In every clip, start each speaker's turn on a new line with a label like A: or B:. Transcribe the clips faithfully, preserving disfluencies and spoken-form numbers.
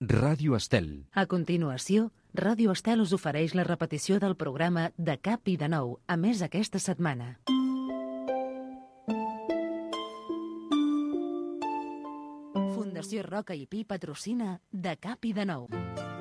A: Ràdio Estel.
B: A continuació, Ràdio Estel us ofereix la repetició del programa De Cap i de Nou, a més aquesta setmana. Fundació Roca i Pi patrocina De Cap i de Nou.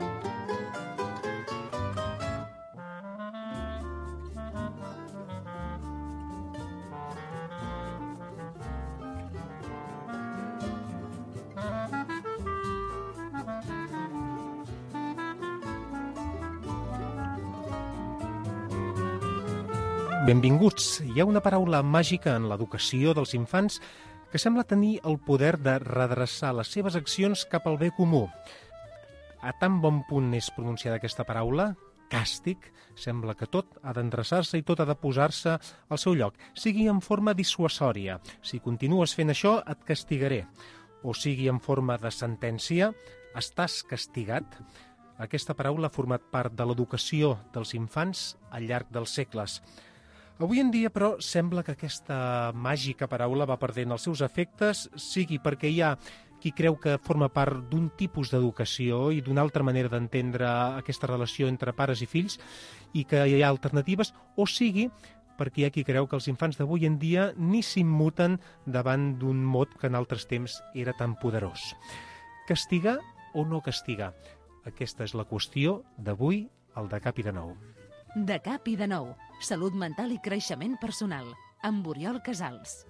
C: Benvinguts. Hi ha una paraula màgica en l'educació dels infants que sembla tenir el poder de redreçar les seves accions cap al bé comú. A tan bon punt és pronunciada aquesta paraula, càstig, sembla que tot ha d'endreçar-se i tot ha de posar-se al seu lloc, sigui en forma dissuasòria. Si continues fent això, et castigaré. O sigui en forma de sentència, estàs castigat. Aquesta paraula ha format part de l'educació dels infants al llarg dels segles. Avui en dia, però, sembla que aquesta màgica paraula va perdent els seus efectes, sigui perquè hi ha qui creu que forma part d'un tipus d'educació i d'una altra manera d'entendre aquesta relació entre pares i fills i que hi ha alternatives, o sigui perquè hi ha qui creu que els infants d'avui en dia ni s'immuten davant d'un mot que en altres temps era tan poderós. Castigar o no castigar? Aquesta és la qüestió d'avui al De Cap i de Nou.
B: De Cap i de Nou, salut mental i creixement personal, amb Oriol Casals.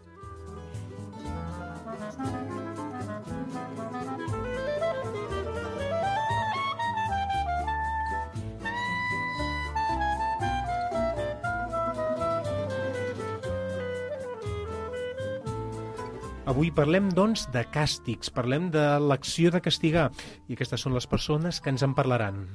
C: Avui parlem, doncs, de càstigs, parlem de l'acció de castigar, i aquestes són les persones que ens en parlaran.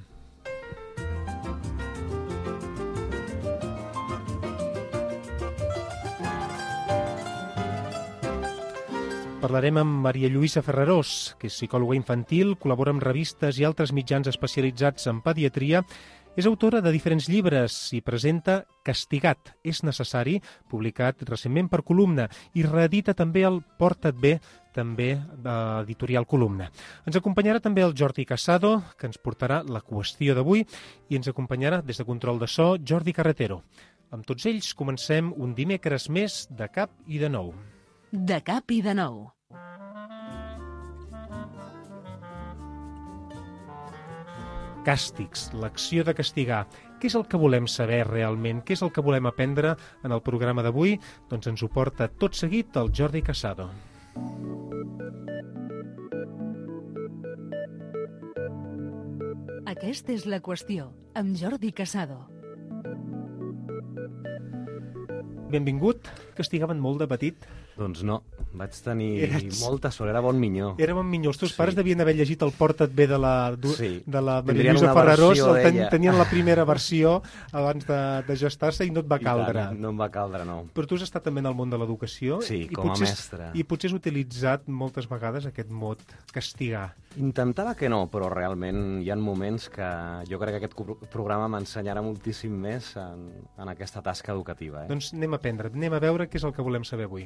C: Parlarem amb Maria Lluïsa Ferrarós, que és psicòloga infantil, col·labora amb revistes i altres mitjans especialitzats en pediatria, és autora de diferents llibres i presenta Castigat, és necessari, publicat recentment per Columna, i reedita també el Porta't bé, també d'editorial Columna. Ens acompanyarà també el Jordi Casado, que ens portarà la qüestió d'avui, i ens acompanyarà des de control de so Jordi Carretero. Amb tots ells comencem un dimecres més de Cap i de Nou.
B: De Cap i de Nou.
C: Càstigs, l'acció de castigar. Què és el que volem saber realment? Què és el que volem aprendre en el programa d'avui? Doncs ens ho porta tot seguit el Jordi Casado.
B: Aquesta és la qüestió, amb Jordi Casado.
C: Benvingut. Castigaven molt de petit?
D: Doncs no, vaig tenir
C: Eres...
D: molta sort, era bon minyó.
C: Era bon minyó. Els teus
D: Sí.
C: pares devien haver llegit el Porta't bé de la,
D: Sí.
C: de la Maria
D: Tindrien
C: Lluïsa
D: una
C: Ferrarós,
D: versió
C: el ten,
D: d'ella.
C: tenien la primera versió abans de, de gestar-se i no et va
D: I
C: caldre.
D: tant, no em va caldre, no.
C: Però tu has estat també en el món de l'educació
D: Sí,
C: i
D: com a
C: potser,
D: mestre.
C: I potser has utilitzat moltes vegades aquest mot castigar.
D: Intentava que no, però realment hi ha moments que jo crec que aquest co- programa m'ensenyarà moltíssim més en, en aquesta tasca educativa. Eh?
C: Doncs anem a aprendre, anem a veure què és el que volem saber avui.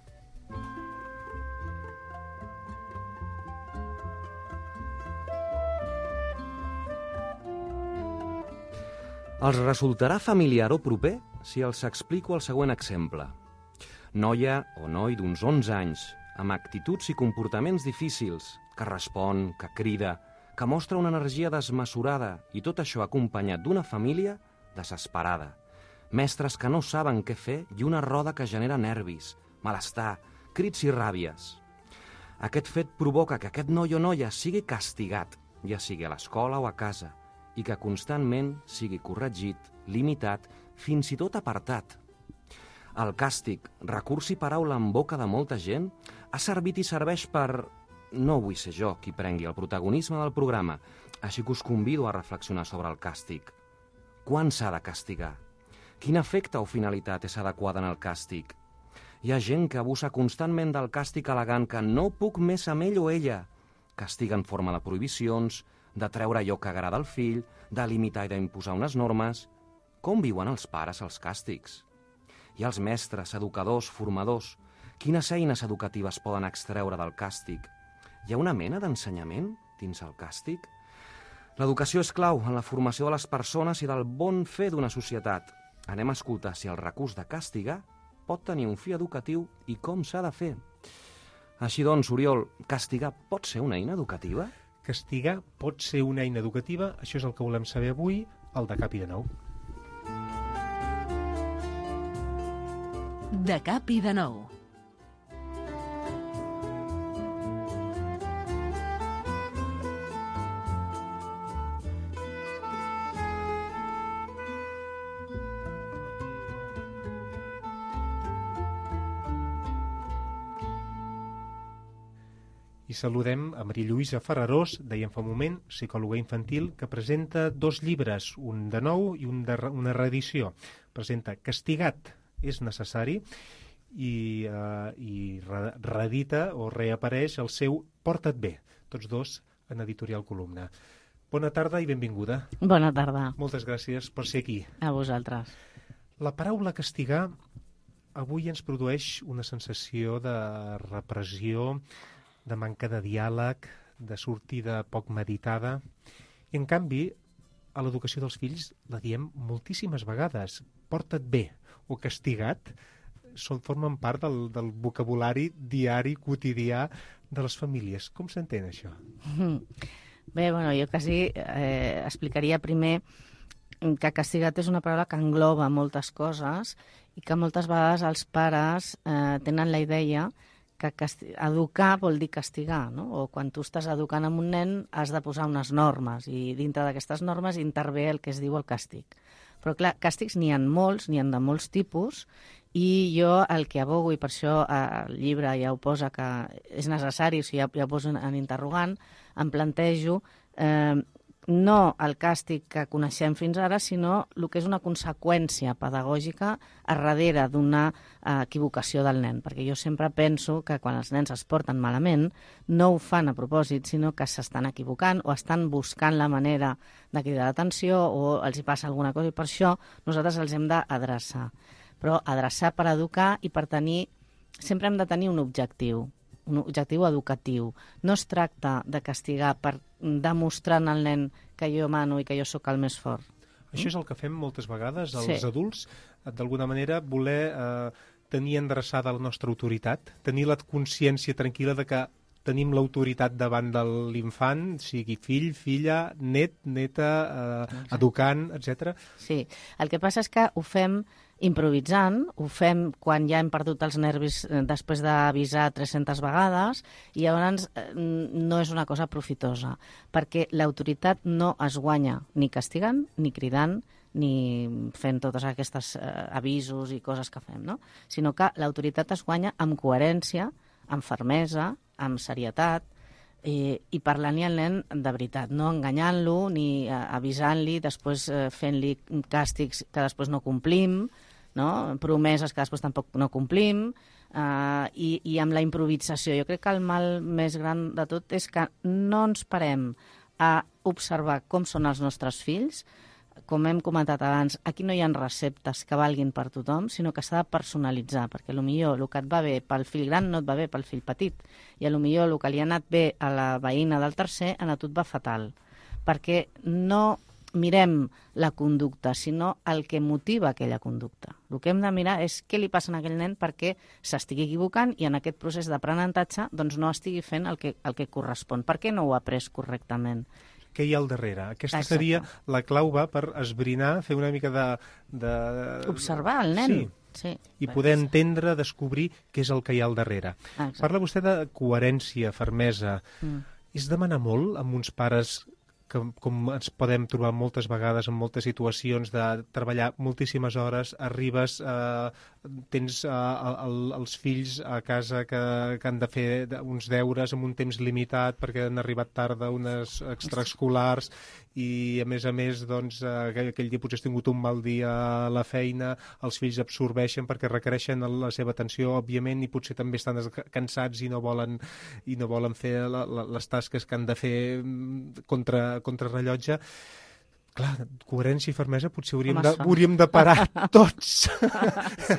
D: Els resultarà familiar o proper si els explico el següent exemple. Noia o noi d'uns onze anys, amb actituds i comportaments difícils, que respon, que crida, que mostra una energia desmesurada i tot això acompanyat d'una família desesperada. Mestres que no saben què fer i una roda que genera nervis, malestar, crits i ràbies. Aquest fet provoca que aquest noi o noia sigui castigat, ja sigui a l'escola o a casa, i que constantment sigui corregit, limitat, fins i tot apartat. El càstig, recurs i paraula en boca de molta gent, ha servit i serveix per... No vull ser jo qui prengui el protagonisme del programa, així que us convido a reflexionar sobre el càstig. Quan s'ha de castigar? Quin efecte o finalitat és adequada en el càstig? Hi ha gent que abusa constantment del càstig al·legant que no puc més amb ell o ella. Castiga en forma de prohibicions, de treure allò que agrada al fill, de limitar i d'imposar unes normes. Com viuen els pares els càstigs? Hi ha els mestres, educadors, formadors. Quines eines educatives poden extreure del càstig? Hi ha una mena d'ensenyament, dins el càstig? L'educació és clau en la formació de les persones i del bon fer d'una societat. Anem a escoltar si el recurs de castigar pot tenir un fi educatiu i com s'ha de fer. Així doncs, Oriol, castigar pot ser una eina educativa?
C: Castigar pot ser una eina educativa, això és el que volem saber avui, al De Cap i de Nou.
B: De Cap i de Nou.
C: I saludem a Maria Lluïsa Ferrarós, dèiem fa un moment, psicòloga infantil, que presenta dos llibres, un de nou i un de re, una reedició. Presenta Castigat és necessari i, uh, i re, reedita o reapareix el seu Porta't bé, tots dos en Editorial Columna. Bona tarda i benvinguda.
A: Bona tarda.
C: Moltes gràcies per ser aquí.
A: A vosaltres.
C: La paraula castigar avui ens produeix una sensació de repressió, de manca de diàleg, de sortida poc meditada. I, en canvi, a l'educació dels fills la diem moltíssimes vegades. Porta't bé o castigat són, formen part del, del vocabulari diari, quotidià de les famílies. Com s'entén això?
A: Bé, bueno, jo quasi eh, explicaria primer que castigat és una paraula que engloba moltes coses i que moltes vegades els pares eh, tenen la idea que educar vol dir castigar, no? O quan tu estàs educant amb un nen has de posar unes normes i dintre d'aquestes normes intervé el que es diu el càstig. Però clar, càstigs n'hi ha molts, n'hi ha de molts tipus i jo el que abogo, i per això el llibre ja ho posa que és necessari, o sigui, ja, ja ho poso en, en interrogant, em plantejo eh, no el càstig que coneixem fins ara, sinó el que és una conseqüència pedagògica a darrere d'una eh, equivocació del nen. Perquè jo sempre penso que quan els nens es porten malament no ho fan a propòsit, sinó que s'estan equivocant o estan buscant la manera de cridar l'atenció o els hi passa alguna cosa i per això nosaltres els hem d'adreçar. Però adreçar per educar i per tenir... Sempre hem de tenir un objectiu, un objectiu educatiu. No es tracta de castigar per demostrar al nen que jo mano i que jo sóc el més fort.
C: Això és el que fem moltes vegades, els
A: Sí.
C: adults, d'alguna manera voler eh, tenir endreçada la nostra autoritat, tenir la consciència tranquil·la de que tenim l'autoritat davant de l'infant, sigui fill, filla, net, neta, eh, educant, etcètera.
A: Sí, el que passa és que ho fem improvisant, ho fem quan ja hem perdut els nervis eh, després d'avisar tres-centes vegades i llavors eh, no és una cosa profitosa, perquè l'autoritat no es guanya ni castigant, ni cridant, ni fent totes aquestes eh, avisos i coses que fem, no? Sinó que l'autoritat es guanya amb coherència, amb fermesa, amb serietat, i, i parlant-li al nen de veritat, no enganyant-lo ni eh, avisant-li, després eh, fent-li càstigs que després no complim, no? Promeses que després tampoc no complim, eh, i, i amb la improvisació. Jo crec que el mal més gran de tot és que no ens parem a observar com són els nostres fills. Com hem comentat abans, aquí no hi ha receptes que valguin per tothom, sinó que s'ha de personalitzar, perquè potser el que et va bé pel fill gran no et va bé pel fill petit, i potser el que li ha anat bé a la veïna del tercer a tu et va fatal, perquè no mirem la conducta, sinó el que motiva aquella conducta. El que hem de mirar és què li passa a aquell nen perquè s'estigui equivocant i en aquest procés d'aprenentatge doncs, no estigui fent el que, el que correspon. Per què no ho ha après correctament?
C: Què hi ha al darrere? Aquesta
A: Exacte.
C: seria la clau va per esbrinar, fer una mica de... de...
A: Observar el nen.
C: Sí,
A: sí.
C: i poder entendre, descobrir què és el que hi ha al darrere.
A: Exacte.
C: Parla vostè de coherència, fermesa.
A: Mm.
C: És demanar molt amb uns pares que, com ens podem trobar moltes vegades en moltes situacions de treballar moltíssimes hores, arribes, eh, tens eh, el, els fills a casa que, que han de fer uns deures amb un temps limitat perquè han arribat tard d'unes extraescolars i, a més a més, doncs, aquell, aquell dia potser has tingut un mal dia a la feina, els fills absorbeixen perquè requereixen la seva atenció, òbviament, i potser també estan cansats i no volen, i no volen fer la, la, les tasques que han de fer contra, contra rellotge. Clar, coherència i fermesa potser hauríem,
A: Home,
C: de,
A: són.
C: hauríem de parar tots.
A: Sí.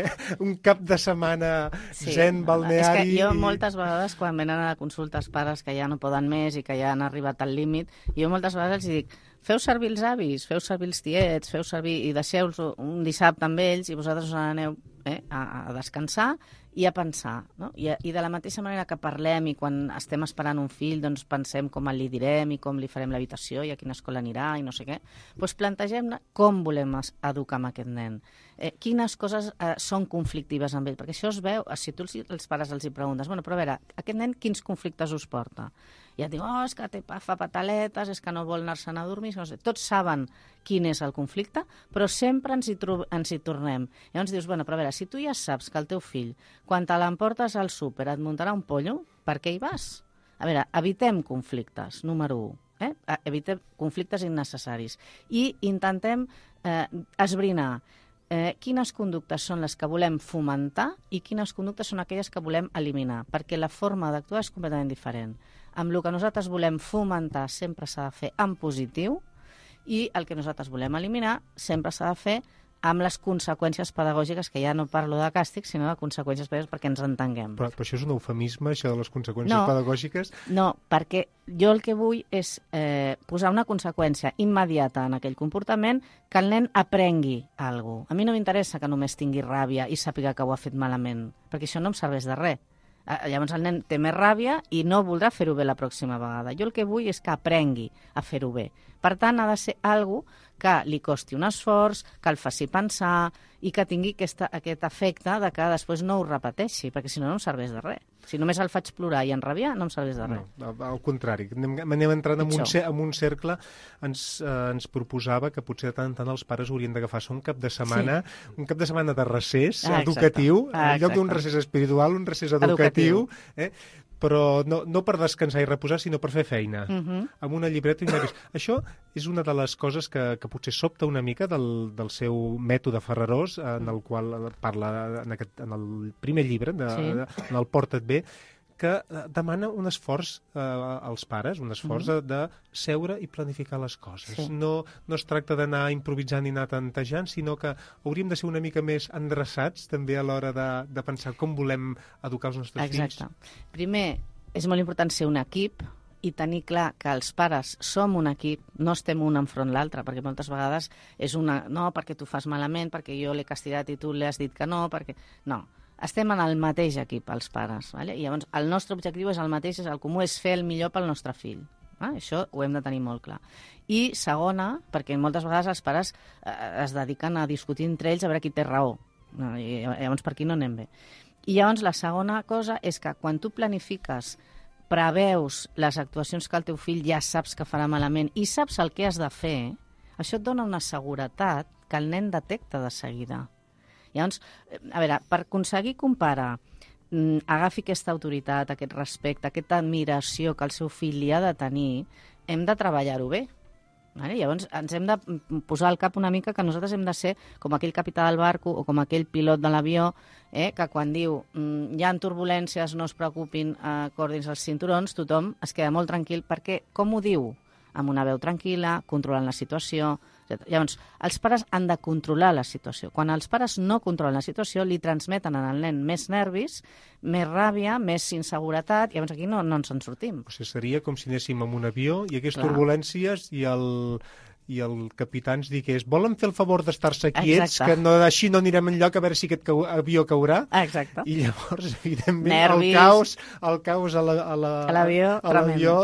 C: Un cap de setmana
A: Sí.
C: zen, balneari...
A: És que jo
C: i-
A: moltes vegades, quan venen a la consulta els pares que ja no poden més i que ja han arribat al límit, jo moltes vegades els dic, feu servir els avis, feu servir els tiets, feu servir i deixeu-los un dissabte amb ells i vosaltres us n'aneu eh, a, a descansar i a pensar, no? I, I de la mateixa manera que parlem i quan estem esperant un fill, doncs pensem com li direm i com li farem l'habitació i a quina escola anirà i no sé què, doncs plantegem com volem es- educar amb aquest nen. Eh, quines coses eh, són conflictives amb ell, perquè això es veu, si tu els, els pares els hi preguntes, bueno, però a veure, aquest nen quins conflictes us porta? I et diu, oh, és que té, pa- fa pataletes, és que no vol anar-se'n a dormir, no sé. Tots saben quin és el conflicte, però sempre ens hi, tro- ens hi tornem. Llavors dius, bueno, però a veure, si tu ja saps que el teu fill, quan te l'emportes al súper, et muntarà un pollo, per què hi vas? A veure, evitem conflictes, número u. Eh? Evitem conflictes innecessaris. I intentem eh, esbrinar eh, quines conductes són les que volem fomentar i quines conductes són aquelles que volem eliminar, perquè la forma d'actuar és completament diferent. Amb el que nosaltres volem fomentar sempre s'ha de fer en positiu i el que nosaltres volem eliminar sempre s'ha de fer amb les conseqüències pedagògiques, que ja no parlo de càstig, sinó de conseqüències pedagògiques perquè ens entenguem.
C: Però, però això és un eufemisme, això de les conseqüències
A: No.
C: pedagògiques?
A: No, perquè jo el que vull és eh, posar una conseqüència immediata en aquell comportament que el nen aprengui alguna cosa. A mi no m'interessa que només tingui ràbia i sàpiga que ho ha fet malament, perquè això no em serveix de res. Eh, Llavors el nen té més ràbia i no voldrà fer-ho bé la pròxima vegada. Jo el que vull és que aprengui a fer-ho bé. Per tant, ha de ser algo que li costi un esforç, que el faci pensar i que tingui aquesta, aquest efecte de que després no ho repeteixi, perquè si no, no em serveix de res. Si només el faig plorar i enrabiar, no em serveix de res.
C: No, al contrari, anem, anem entrant en un,
A: Pitjor.
C: cer- en un cercle. Ens, eh, ens proposava que potser de tant en tant els pares haurien d'agafar-se un cap de setmana, sí. un cap de setmana de recés
A: Ah, exacte.
C: educatiu,
A: Ah,
C: en lloc d'un
A: exacte.
C: recés espiritual, un recés educatiu, eh? però no, no per descansar i reposar, sinó per fer feina,
A: Uh -huh.
C: amb una llibreta i un llapis. Això és una de les coses que, que potser sobta una mica del, del seu mètode Ferrerós, en el qual parla en, aquest, en el primer llibre, de,
A: Sí.
C: de, en el Porta't bé, que eh, demana un esforç eh, als pares, un esforç mm. de seure i planificar les coses.
A: Sí.
C: No, no es tracta d'anar improvisant i anar tantejant, sinó que hauríem de ser una mica més endreçats també a l'hora de, de pensar com volem educar els nostres
A: Exacte.
C: fills.
A: Primer, és molt important ser un equip i tenir clar que els pares som un equip, no estem un enfront l'altre, perquè moltes vegades és una... No, perquè tu fas malament, perquè jo l'he castigat i tu l'has dit que no, perquè... No, estem en el mateix equip, els pares. Vale? I llavors el nostre objectiu és el mateix, és el comú, és fer el millor pel nostre fill. Ah, això ho hem de tenir molt clar. I segona, perquè moltes vegades els pares eh, es dediquen a discutir entre ells a veure qui té raó. No, i llavors per aquí no anem bé. I llavors la segona cosa és que quan tu planifiques, preveus les actuacions que el teu fill ja saps que farà malament i saps el que has de fer, això et dona una seguretat que el nen detecta de seguida. Llavors, a veure, per aconseguir que un pare mm, agafi aquesta autoritat, aquest respecte, aquesta admiració que el seu fill li ha de tenir, hem de treballar-ho bé. Vale? Llavors ens hem de posar al cap una mica que nosaltres hem de ser com aquell capità del barco o com aquell pilot de l'avió eh, que quan diu mm, hi ha turbulències, no es preocupin, eh, acordin els cinturons, tothom es queda molt tranquil perquè, com ho diu? Amb una veu tranquil·la, controlant la situació, etcètera. Llavors, els pares han de controlar la situació. Quan els pares no controlen la situació, li transmeten al nen més nervis, més ràbia, més inseguretat, i llavors aquí no, no ens en sortim.
C: O sigui, seria com si anéssim amb un avió, hi hagués
A: Clar.
C: turbulències i el, i el capità ens digués volen fer el favor d'estar-se quiets,
A: Exacte.
C: que no, així no anirem enlloc a veure si aquest cau, avió caurà.
A: Exacte.
C: I llavors, evidentment,
A: Nervis.
C: el caos, el caos a la- a la-
A: A l'avió,
C: a l'avió,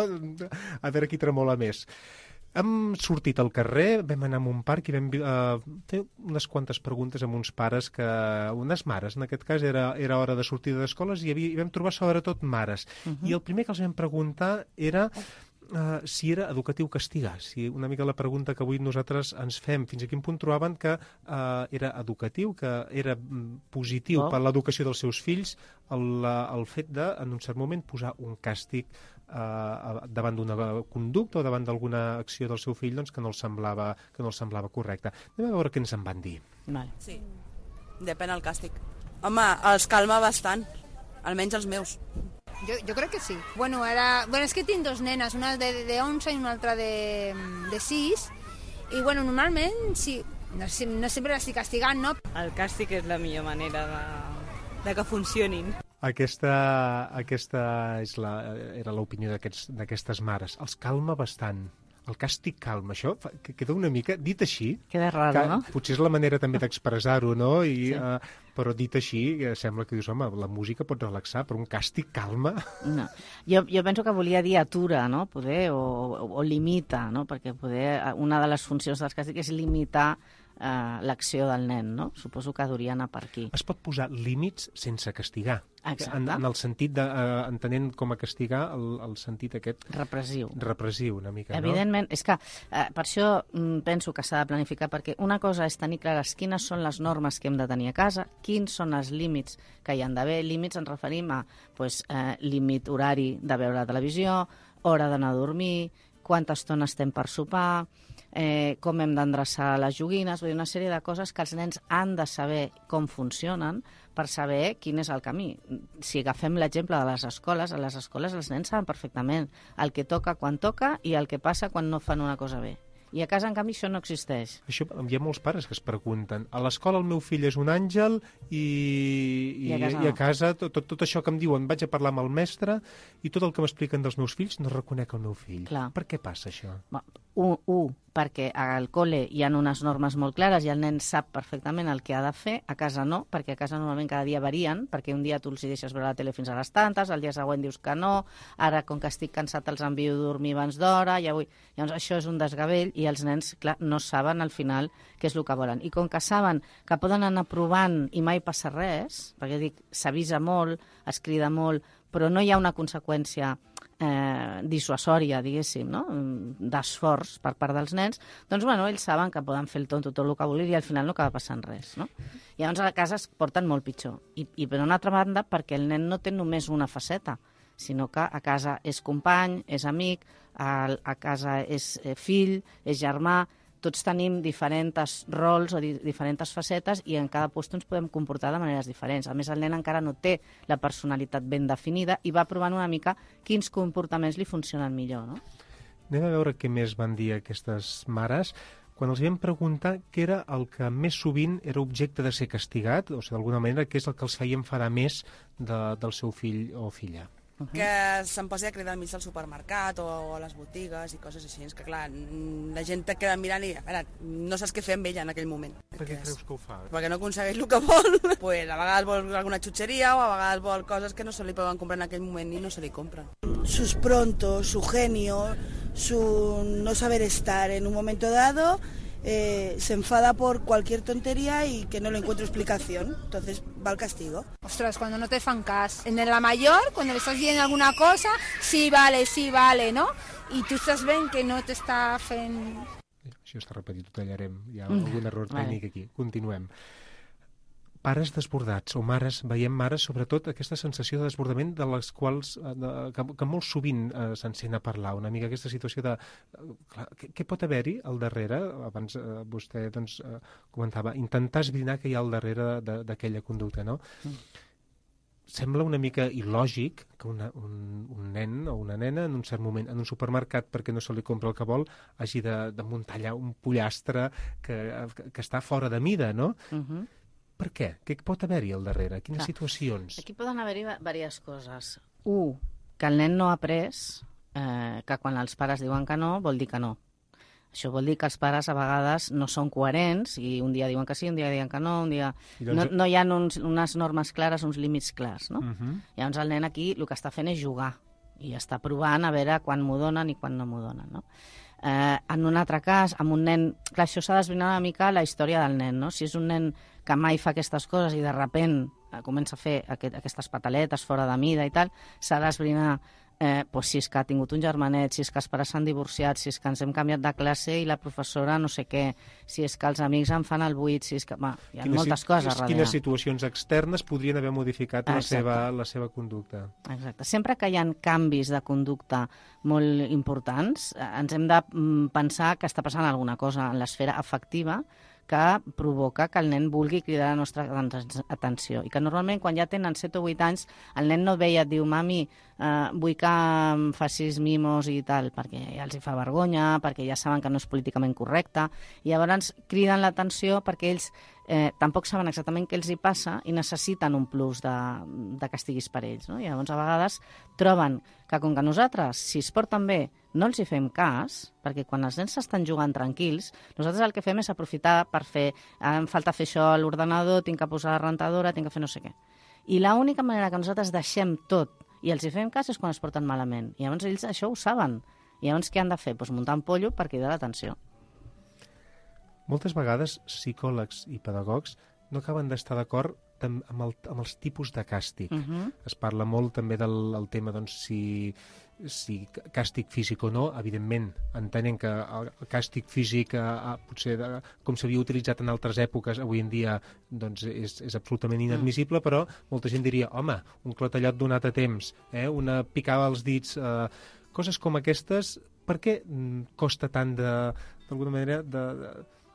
C: a veure qui tremola més. Hem sortit al carrer, vam anar a un parc i vam uh, fer unes quantes preguntes amb uns pares, que unes mares, en aquest cas era, era hora de sortida d'escoles i, havia, i vam trobar sobretot mares. Uh -huh. I el primer que els vam preguntar era Uh, si era educatiu castigar, si una mica la pregunta que avui nosaltres ens fem, fins a quin punt trobaven que uh, era educatiu, que era mm, positiu
A: Oh.
C: per l'educació dels seus fills el, el fet de, en un cert moment, posar un càstig uh, davant d'una conducta o davant d'alguna acció del seu fill doncs, que no els semblava, que no els semblava correcta. Anem a veure què ens en van dir.
A: Vale.
E: Sí, depèn del càstig. Home, els calma bastant, almenys els meus.
F: Jo, jo crec que sí. Bueno, ara... bueno, és que tinc dos nenes, una de, de onze i una altra de, de sis, I, bueno, normalment, sí, no, no sempre l'estic castigant, no?
G: El càstig és la millor manera de, de que funcionin.
C: Aquesta, aquesta és la, era l'opinió d'aquestes mares. Els calma bastant. El càstig calma, això fa, que queda una mica, dit així...
A: Queda raro,
C: que,
A: no?
C: Potser és la manera també d'expressar-ho, no? I,
A: Sí.
C: uh, però dit així, eh, sembla que dius, home, la música pot relaxar, però un càstig calma...
A: No. Jo, jo penso que volia dir atura, no? Poder, o, o, o limita, no? Perquè poder, una de les funcions dels càstigs és limitar eh, l'acció del nen, no? Suposo que hauria d'anar per aquí.
C: Es pot posar límits sense castigar.
A: Exacte.
C: En, en el sentit de, uh, entenent com a castigar, el, el sentit aquest...
A: Repressiu.
C: Repressiu, una mica,
A: Evidentment, és que eh, per això mm, penso que s'ha de planificar, perquè una cosa és tenir clares quines són les normes que hem de tenir a casa, quins són els límits que hi han d'haver. Límits ens referim a pues, eh, límit horari de veure la televisió, hora d'anar a dormir, quanta estona estem per sopar, eh, com hem d'endreçar les joguines, vull dir, una sèrie de coses que els nens han de saber com funcionen per saber quin és el camí. Si agafem l'exemple de les escoles, a les escoles els nens saben perfectament el que toca quan toca i el que passa quan no fan una cosa bé. I a casa, en canvi, això no existeix.
C: Això, hi ha molts pares que es pregunten, a l'escola el meu fill és un àngel i, i,
A: I a casa
C: i a
A: no.
C: casa tot, tot, tot això que em diuen, vaig a parlar amb el mestre i tot el que m'expliquen dels meus fills no reconec el meu fill.
A: Clar.
C: Per què passa això?
A: Un, un, perquè al col·le hi ha unes normes molt clares i el nen sap perfectament el que ha de fer, a casa no, perquè a casa normalment cada dia varien, perquè un dia tu els hi deixes veure la tele fins a les tantes, el dia següent dius que no, ara com que estic cansat els envio a dormir abans d'hora, ja vull... Llavors això és un desgavell i els nens, clar, no saben al final què és el que volen. I com que saben que poden anar provant i mai passa res, perquè dic, s'avisa molt, es crida molt, però no hi ha una conseqüència eh, dissuasòria, diguéssim, no? D'esforç per part dels nens, doncs bueno, ells saben que poden fer el tonto tot el que vulguin i al final no acaba passant res, no? I llavors a casa es porten molt pitjor. I, i per una altra banda, perquè el nen no té només una faceta, sinó que a casa és company, és amic, a, a casa és eh, fill, és germà, tots tenim diferents rols o di diferents facetes i en cada lloc ens podem comportar de maneres diferents. A més, el nen encara no té la personalitat ben definida i va provant una mica quins comportaments li funcionen millor, no?
C: Anem a veure què més van dir aquestes mares. Quan els vam preguntar què era el que més sovint era objecte de ser castigat, o sigui, d'alguna manera, què és el que els feia enfadar més de, del seu fill o filla.
E: Uh-huh. Que se'n posi a cridar al mig del supermercat o a les botigues i coses així. És que, clar, la gent te queda mirant i, a veure, no saps què fer amb ella en aquell moment.
C: Per què creus que ho fa?
E: Perquè no aconsegueix el que vol. Pues a vegades vol alguna xutxeria o a vegades vol coses que no se li poden comprar en aquell moment i no se li compren.
H: Sus prontos, su genio, su no saber estar en un momento dado... Eh, se enfada por cualquier tontería y que no le encuentro explicación, entonces va al castigo.
F: Ostras, cuando no te fan cas. En la mayor, cuando le estás diciendo alguna cosa, sí, vale, sí, vale, ¿no? Y tú estás ven que no te està fent...
C: Això està repetit, ho tallarem. Hi ha algun error
A: vale.
C: tècnic aquí. Continuem. Pares desbordats, o mares, veiem mares, sobretot aquesta sensació de desbordament de les quals, de, que, que molt sovint eh, se'n sent a parlar, una mica aquesta situació de... Eh, clar, què, què pot haver-hi al darrere? Abans eh, vostè doncs, eh, comentava, intentar esbrinar què hi ha al darrere d'aquella conducta, no? Mm. Sembla una mica il·lògic que una, un, un nen o una nena en un cert moment, en un supermercat, perquè no se li compra el que vol, hagi de, de muntar allà un pollastre que, que, que està fora de mida, no?
A: Uh-huh.
C: Per què? Què pot haver-hi al darrere? Quines
A: Clar.
C: situacions?
A: Aquí poden haver-hi diverses coses. Un, que el nen no ha après eh, que quan els pares diuen que no, vol dir que no. Això vol dir que els pares a vegades no són coherents i un dia diuen que sí, un dia diuen que no, un dia...
C: doncs...
A: No, no hi ha uns, unes normes clares, uns límits clars, no?
C: Uh -huh.
A: Llavors el nen aquí el que està fent és jugar i està provant a veure quan m'ho donen i quan no m'ho donen, no? Eh, en un altre cas, amb un nen... Clar, això s'ha d'esbrinar una mica la història del nen, no? Si és un nen que mai fa aquestes coses i de repent eh, comença a fer aquest, aquestes pataletes fora de mida i tal, s'ha d'esbrinar eh, pues, si és que ha tingut un germanet, si és que els pares s'han divorciat, si és que ens hem canviat de classe i la professora no sé què, si és que els amics en fan el buit, si és que... Va, hi ha quines, moltes coses a darrere.
C: Quines situacions externes podrien haver modificat la seva, la seva conducta.
A: Exacte. Sempre que hi ha canvis de conducta molt importants, eh, ens hem de mm, pensar que està passant alguna cosa en l'esfera afectiva que provoca que el nen vulgui cridar la nostra atenció. I que normalment quan ja tenen set o vuit anys el nen no ve i et diu mami, eh, vull que em facis mimos i tal, perquè ja els hi fa vergonya, perquè ja saben que no és políticament correcte, i llavors criden l'atenció perquè ells eh, tampoc saben exactament què els hi passa i necessiten un plus de, de que estiguis per ells. No? I llavors a vegades troben que com que nosaltres, si es porten bé, no els hi fem cas, perquè quan els nens estan jugant tranquils, nosaltres el que fem és aprofitar per fer, em falta fer això a l'ordenador, tinc que posar la rentadora, tinc que fer no sé què. I l'única manera que nosaltres deixem tot i els hi fem cas és quan es porten malament. I llavors ells això ho saben. I llavors què han de fer? Pues muntar un pollo per cridar l'atenció.
C: Moltes vegades psicòlegs i pedagogs no acaben d'estar d'acord amb, el, amb els tipus de càstig. Uh-huh. Es parla molt també del el tema doncs, si, si càstig físic o no. Evidentment, entenent que el càstig físic, eh, potser de, com s'havia utilitzat en altres èpoques, avui en dia doncs, és, és absolutament inadmissible, però molta gent diria, home, un clatellot donat a temps, eh, una picada als dits, eh, coses com aquestes, per què costa tant de, d'alguna manera, de... de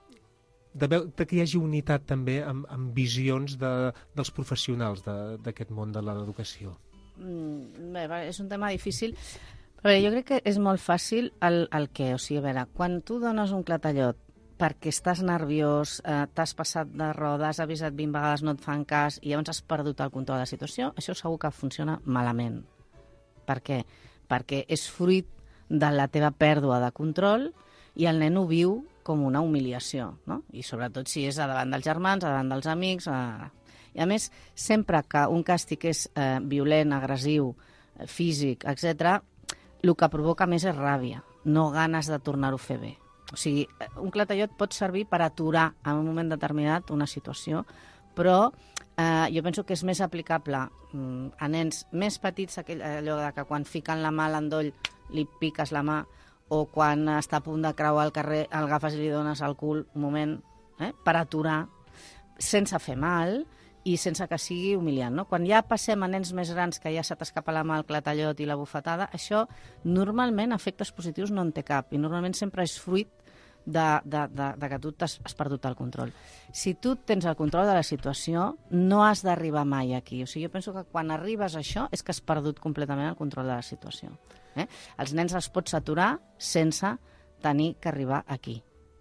C: De, de que hi hagi unitat també amb, amb visions de, dels professionals d'aquest món de l'educació?
A: Mm, bé, és un tema difícil, però jo crec que és molt fàcil el, el què. O sigui, a veure, quan tu dones un clatellot perquè estàs nerviós, eh, t'has passat de roda, has avisat vint vegades, no et fan cas, i llavors has perdut el control de la situació, això segur que funciona malament. Per què? Perquè és fruit de la teva pèrdua de control i el nen ho viu com una humiliació, no? I sobretot si és a davant dels germans, a davant dels amics. A... I a més, sempre que un càstig és eh, violent, agressiu, eh, físic, etcètera, el que provoca més és ràbia, no ganes de tornar-ho a fer bé. O sigui, un clatellot pot servir per aturar en un moment determinat una situació, però eh, jo penso que és més aplicable mm, a nens més petits, aquell, allò de que quan fiquen la mà a l'endoll li piques la mà, o quan està a punt de creuar el carrer el agafes i li dones al cul un moment, eh, per aturar, sense fer mal i sense que sigui humiliant. No? Quan ja passem a nens més grans que ja se t'escapa la mà el clatellot i la bufetada, això normalment efectes positius no en té cap i normalment sempre és fruit de, de, de, de que tu t'has has perdut el control. Si tu tens el control de la situació, no has d'arribar mai aquí. O sigui, jo penso que quan arribes a això és que has perdut completament el control de la situació. Eh? Els nens els pots aturar sense tenir que arribar aquí.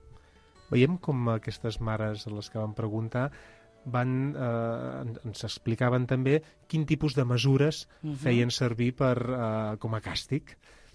C: Veiem com aquestes mares a les que vam preguntar van, eh, ens explicaven també quin tipus de mesures uh-huh. feien servir per, eh, com a càstig.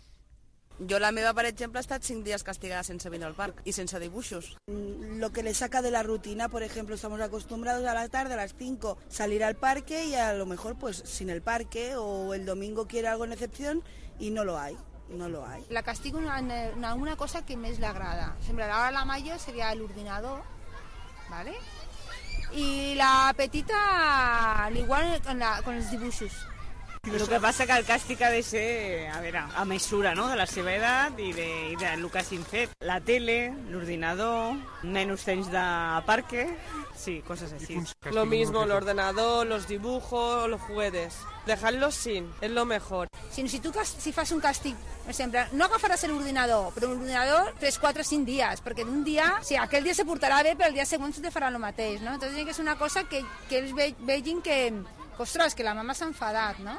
E: Jo, la meva, per exemple, ha estat cinc dies castigada sense vindre al parc y sense dibuixos.
H: Lo que le saca de la rutina, por ejemplo, estamos acostumbrados a la tarde, a las cinco, salir al parque y a lo mejor pues sin el parque, o el domingo quiere algo en excepción y no lo hay. No lo hay.
F: La castigo en, en alguna cosa que més le agrada. Sempre ahora la mayor sería el ordinador, ¿vale? Y la petita, al igual con, la, con els dibuixos.
G: El que passa que el càstig ha de ser, a veure, a mesura, no?, de la seva edat i de, i de lo que hagin fet. La tele, l'ordinador, menys temps de parque, sí, cosas así.
I: Lo mismo, el ordenador, los dibujos, los juguetes. Dejarlos sin, es lo mejor.
F: Si, si tu si fas un càstig, per exemple, no agafaràs l'ordinador, però l'ordinador tres, quatre, cinc dies, perquè d'un dia, sí, aquell dia se portarà bé, però el dia següent se te farà el mateix, no? Entonces, és una cosa que, que ells ve, vegin que, ostres, que la mama s'ha enfadat, no?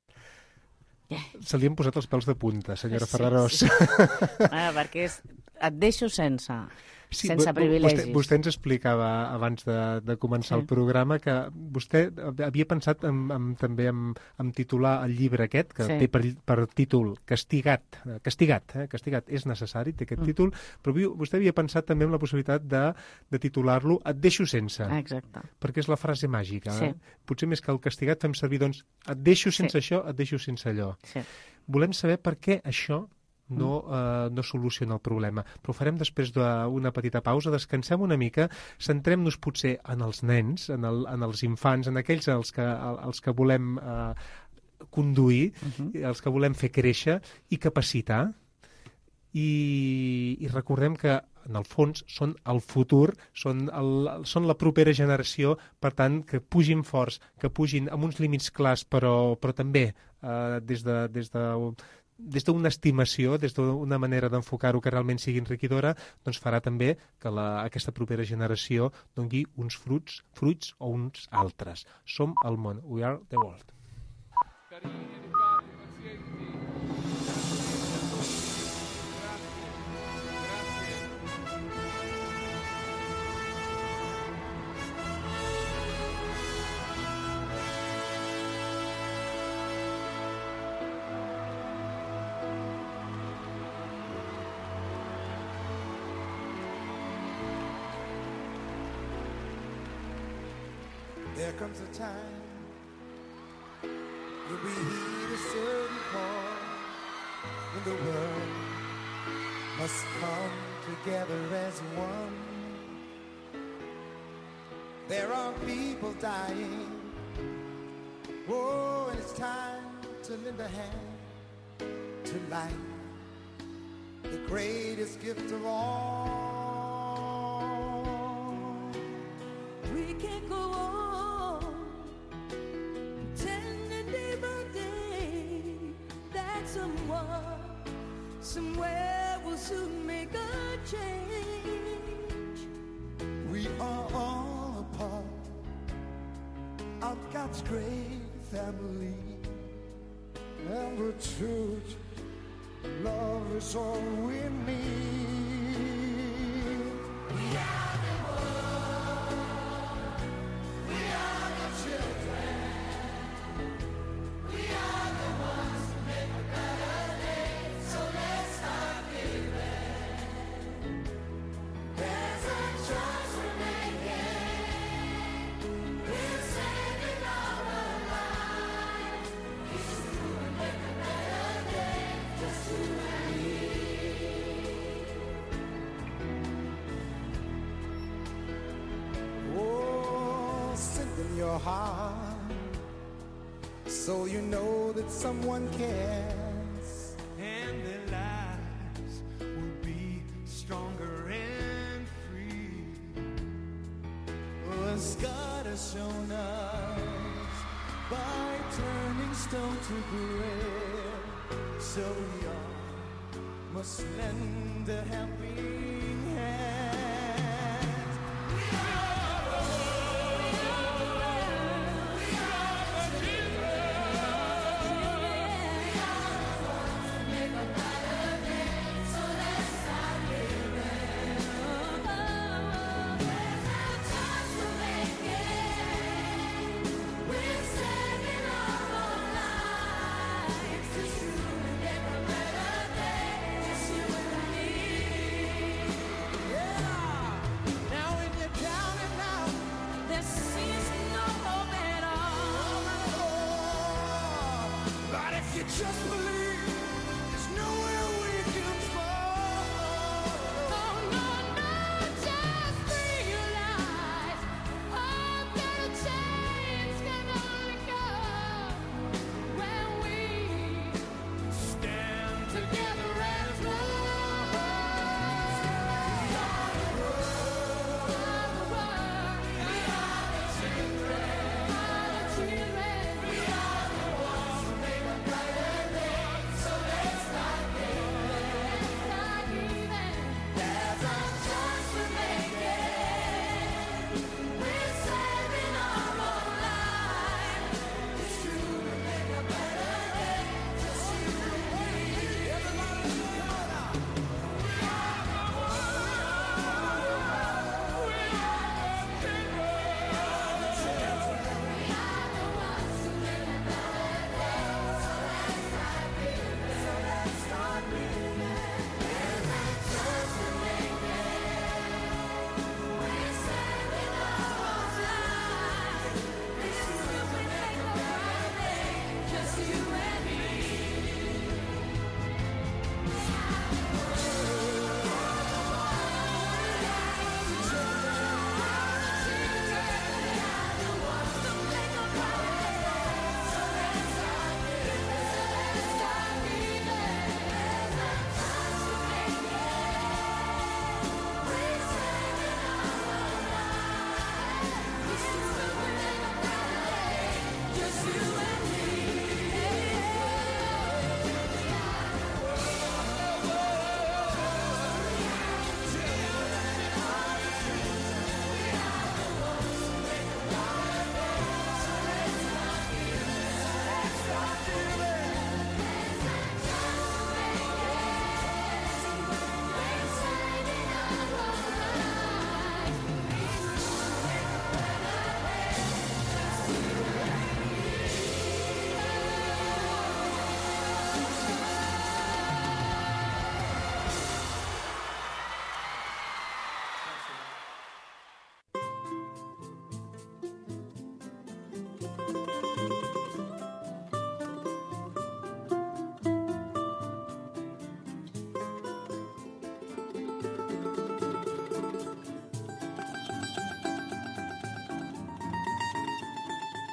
C: Se li han posat els pèls de punta, senyora
A: sí,
C: Ferrarós.
A: Sí. Ah, perquè és, et deixo sense,
C: sí,
A: sense privilegis.
C: Vostè, vostè ens explicava abans de, de començar sí. el programa que vostè havia pensat en, en, també en, en titular el llibre aquest, que sí. té per, per títol Castigat. Castigat, eh? Castigat és necessari, té aquest mm. títol, però vostè havia pensat també en la possibilitat de, de titular-lo Et deixo sense.
A: Exacte.
C: Perquè és la frase màgica.
A: Sí.
C: Eh? Potser més que el castigat fem servir, doncs, et deixo sense sí. això, et deixo sense allò.
A: Sí.
C: Volem saber per què això no, eh, no soluciona el problema. Però ho farem després d'una petita pausa, descansem una mica, centrem-nos potser en els nens, en, el, en els infants, en aquells als que, als que volem eh, conduir, uh-huh. els que volem fer créixer i capacitar. I, i recordem que en el fons són el futur, són, el, són la propera generació, per tant que pugin forts, que pugin amb uns límits clars, però, però també eh, des de, des de des d'una estimació, des d'una manera d'enfocar-ho que realment sigui enriquidora, doncs farà també que la, aquesta propera generació doni uns fruits, fruits o uns altres. Som el món. We are the world.
J: There comes a time when we heed a certain call, when the world must come together as one. There are people dying, oh, and it's time to lend a hand to life, the greatest gift of all.
K: We can't go on pretending day by day that someone somewhere will soon make a change.
J: We are all a part of God's great family, and the truth, love is all we need. We are the world, we are the children, we are the ones who make a better day, so let's start giving. There's a choice we're making, we're saving our lives. It's true, we make a better day, just you and me. Oh, sing in your heart, so you know that someone cares, and their lives will be stronger and free. Oh, as God has shown us by turning stone to bread, so we all must lend a helping hand. We are the world, we are the children, we are the ones who make a better day, so let's start giving. There's a choice we're making, we're saving our lives. It's true, we make a better day, just you and me.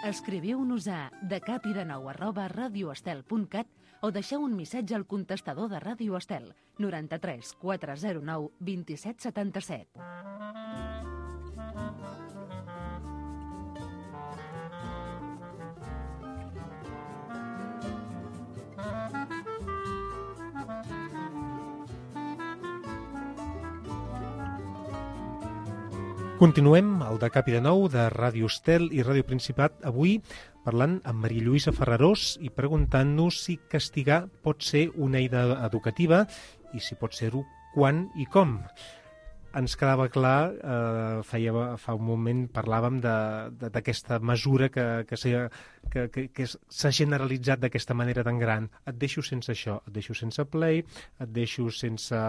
B: Escriviu-nos a decapidenou arroba radioestel punt cat o deixeu un missatge al contestador de Ràdio Estel, noranta-tres quatre zero nou vint-i-set setanta-set.
C: Continuem al de Capi de Nou de Ràdio Estel i Ràdio Principat, avui parlant amb Maria Lluïsa Ferrarós i preguntant-nos si castigar pot ser una eina educativa i si pot ser-ho quan i com. Ens quedava clar, eh, feia, fa un moment parlàvem d'aquesta mesura que, que s'ha que, que, que generalitzat d'aquesta manera tan gran. Et deixo sense això, et deixo sense Play, et deixo sense,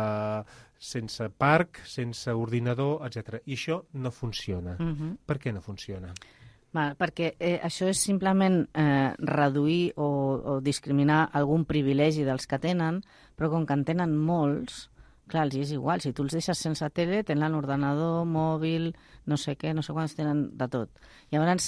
C: sense parc, sense ordinador, etcètera. I això no funciona. Uh-huh. Per què no funciona?
A: Va, perquè eh, això és simplement eh, reduir o, o discriminar algun privilegi dels que tenen, però com que en tenen molts, clar, els és igual. Si tu els deixes sense tele, tenen l'ordenador, mòbil, no sé què, no sé quants tenen de tot. Llavors,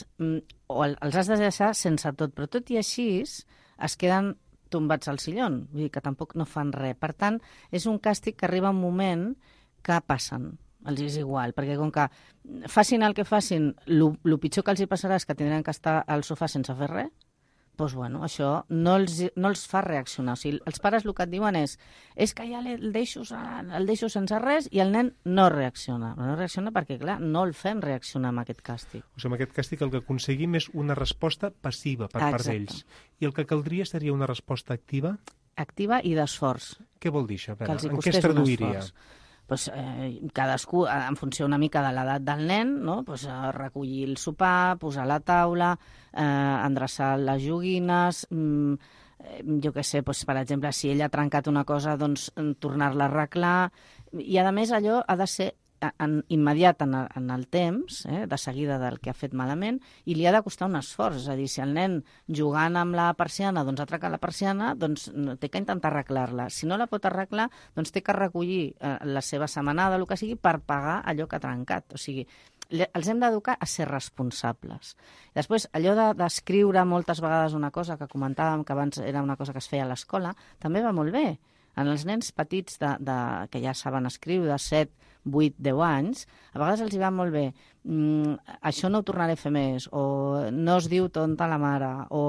A: o els has de deixar sense tot, però tot i així es queden tombats al sillón, vull dir que tampoc no fan res. Per tant, és un càstig que arriba un moment que passen, els és igual, perquè com que facin el que facin, el pitjor que els hi passarà és que tindran que estar al sofà sense fer res. Doncs, bueno, això no els, no els fa reaccionar. O sigui, els pares el que et diuen és és que ja el deixo, el deixo sense res i el nen no reacciona. No reacciona perquè, clar, no el fem reaccionar amb aquest càstig.
C: O sigui, amb aquest càstig el que aconseguim és una resposta passiva per part d'ells. I el que caldria seria una resposta activa?
A: Activa i d'esforç.
C: Què vol dir això?
A: Que els hi
C: en què es traduiria?
A: Pues, eh, cadascú, en funció una mica de l'edat del nen, no? Pues, eh, recollir el sopar, posar la taula, eh, endreçar les joguines, mm, eh, jo què sé, pues, per exemple, si ell ha trencat una cosa, doncs tornar-la a arreglar. I, a més, allò ha de ser en, immediat en el, en el temps, eh, de seguida del que ha fet malament, i li ha de costar un esforç. És a dir, si el nen jugant amb la persiana doncs ha trencat la persiana, doncs té que intentar arreglar-la. Si no la pot arreglar, doncs té que recollir eh, la seva setmanada, el que sigui, per pagar allò que ha trencat. O sigui, els hem d'educar a ser responsables. Després, allò d'escriure de, moltes vegades una cosa que comentàvem, que abans era una cosa que es feia a l'escola, també va molt bé. En els nens petits de, de, que ja saben escriure, de set, vuit, deu anys, a vegades els hi va molt bé. Mm, això no ho tornaré a fer més, o no es diu tonta la mare, o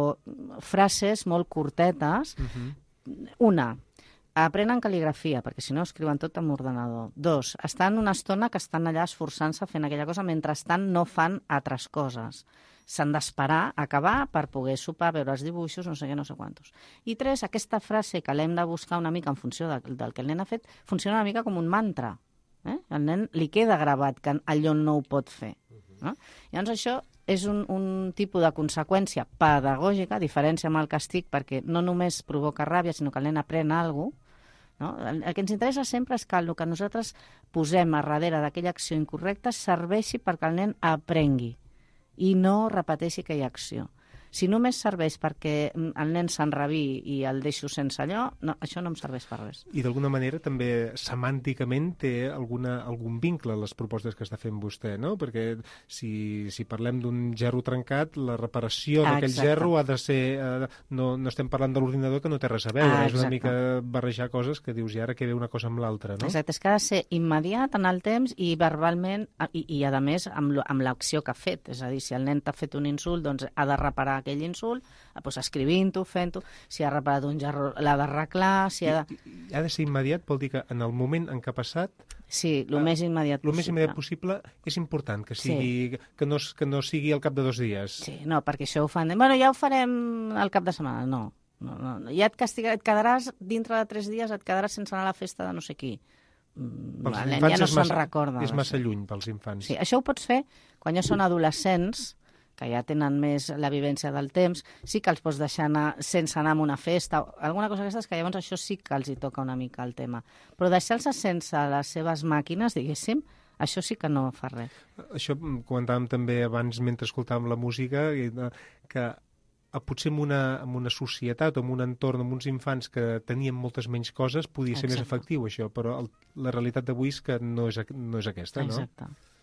A: frases molt curtetes. Uh-huh. Una, aprenen cal·ligrafia, perquè si no escriuen tot amb ordenador. Dos, estan una estona que estan allà esforçant-se fent aquella cosa, mentrestant no fan altres coses. S'han d'esperar a acabar per poder sopar, veure els dibuixos, no sé què, no sé quantos. I tres, aquesta frase que l'hem de buscar una mica en funció de, del que el nen ha fet, funciona una mica com un mantra. Eh? Al nen li queda gravat que allò no ho pot fer. No? Llavors això és un, un tipus de conseqüència pedagògica, a diferència amb el càstig, perquè no només provoca ràbia, sinó que el nen aprèn alguna cosa. No? El, el que ens interessa sempre és que el que nosaltres posem a darrere d'aquella acció incorrecta serveixi perquè el nen aprengui i no repeteixi aquella acció. Si només serveix perquè el nen s'enrabi i el deixo sense allò, no, això no em serveix per res.
C: I d'alguna manera també semànticament té alguna, algun vincle les propostes que està fent vostè, no? Perquè si, si parlem d'un gerro trencat, la reparació ah, d'aquell gerro ha de ser... Eh, no, no estem parlant de l'ordinador que no té res a veure, ah, és una mica barrejar coses que dius i ara que ve una cosa amb l'altra, no?
A: Exacte, és que ha de ser immediat en el temps i verbalment, i, i a més amb, amb l'acció que ha fet. És a dir, si el nen t'ha fet un insult, doncs ha de reparar aquell insult, doncs escrivint-ho, fent-ho, si ha reparat un gerro l'ha d'arreglar, si ha de...
C: I, ha de ser immediat, vol dir que en el moment en què ha passat...
A: Sí, el uh, més immediat
C: possible. El més immediat possible és important, que, sigui, sí. que, no, que no sigui al cap de dos dies.
A: Sí, no, perquè això ho fan... Bueno, ja ho farem al cap de setmana, no. no, no. Ja et, castiga, et quedaràs, dintre de tres dies, et quedaràs sense anar a la festa de no sé qui.
C: Pels
A: Vale,
C: infants
A: ja no
C: és,
A: se'n
C: massa,
A: recorda.
C: és massa lluny pels infants.
A: Sí, això ho pots fer quan ja són adolescents, que ja tenen més la vivència del temps, sí que els pots deixar anar sense anar a una festa, alguna cosa d'aquestes, que llavors això sí que els hi toca una mica el tema. Però deixar-los sense les seves màquines, diguéssim, això sí que no fa res.
C: Això comentàvem també abans mentre escoltàvem la música, que potser en una, en una societat o en un entorn amb uns infants que tenien moltes menys coses podia ser Exacte. Més efectiu això, però el, la realitat d'avui és que no és, no és aquesta,
A: Exacte.
C: no?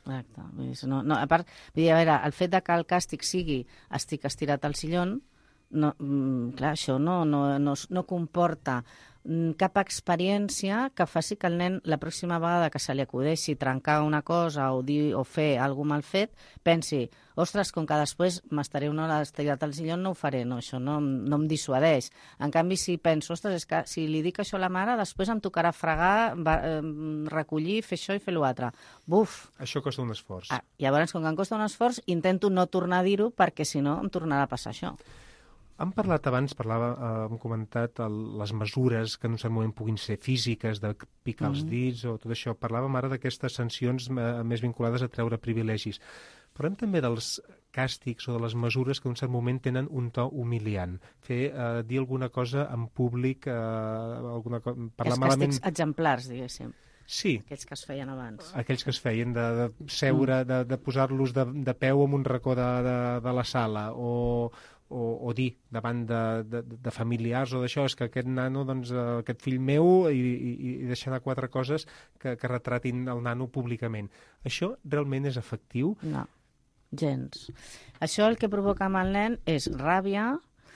A: Exacte. Vull dir, no, no, a part, vull dir, a veure, el fet de que el càstig sigui estic estirat al sillón, no, mm, clar, això no, no, no, no comporta mm, cap experiència que faci que el nen la pròxima vegada que se li acudeixi trencar una cosa o dir o fer alguna mal fet, pensi, ostres, com que després m'estaré una hora estirat al sillón, no ho faré, no, això no, no em dissuadeix. En canvi, si penso, ostres, és que si li dic això a la mare, després em tocarà fregar, va, eh, recollir, fer això i fer l'altre. Buf!
C: Això costa un esforç.
A: Ah, llavors, com que em costa un esforç, intento no tornar a dir-ho perquè, si no, em tornarà a passar això.
C: Hem parlat abans, parlava, eh, hem comentat el, les mesures que en un cert moment puguin ser físiques, de picar els
A: Mhm.
C: dits o tot això. Parlàvem ara d'aquestes sancions eh, més vinculades a treure privilegis. Parlem també dels càstigs o de les mesures que en un cert moment tenen un to humiliant. Fer, eh, dir alguna cosa en públic, eh, alguna co parlar
A: Els
C: malament...
A: càstigs exemplars, diguéssim.
C: Sí.
A: Aquells que es feien abans.
C: Aquells que es feien de, de seure, de, de posar-los de, de peu en un racó de, de, de la sala o, o, o dir davant de, de, de familiars o d'això, és que aquest nano, doncs, eh, aquest fill meu, i, i, i deixar de quatre coses que, que retratin el nano públicament. Això realment és efectiu?
A: No, gens. Això el que provoca amb el nen és ràbia,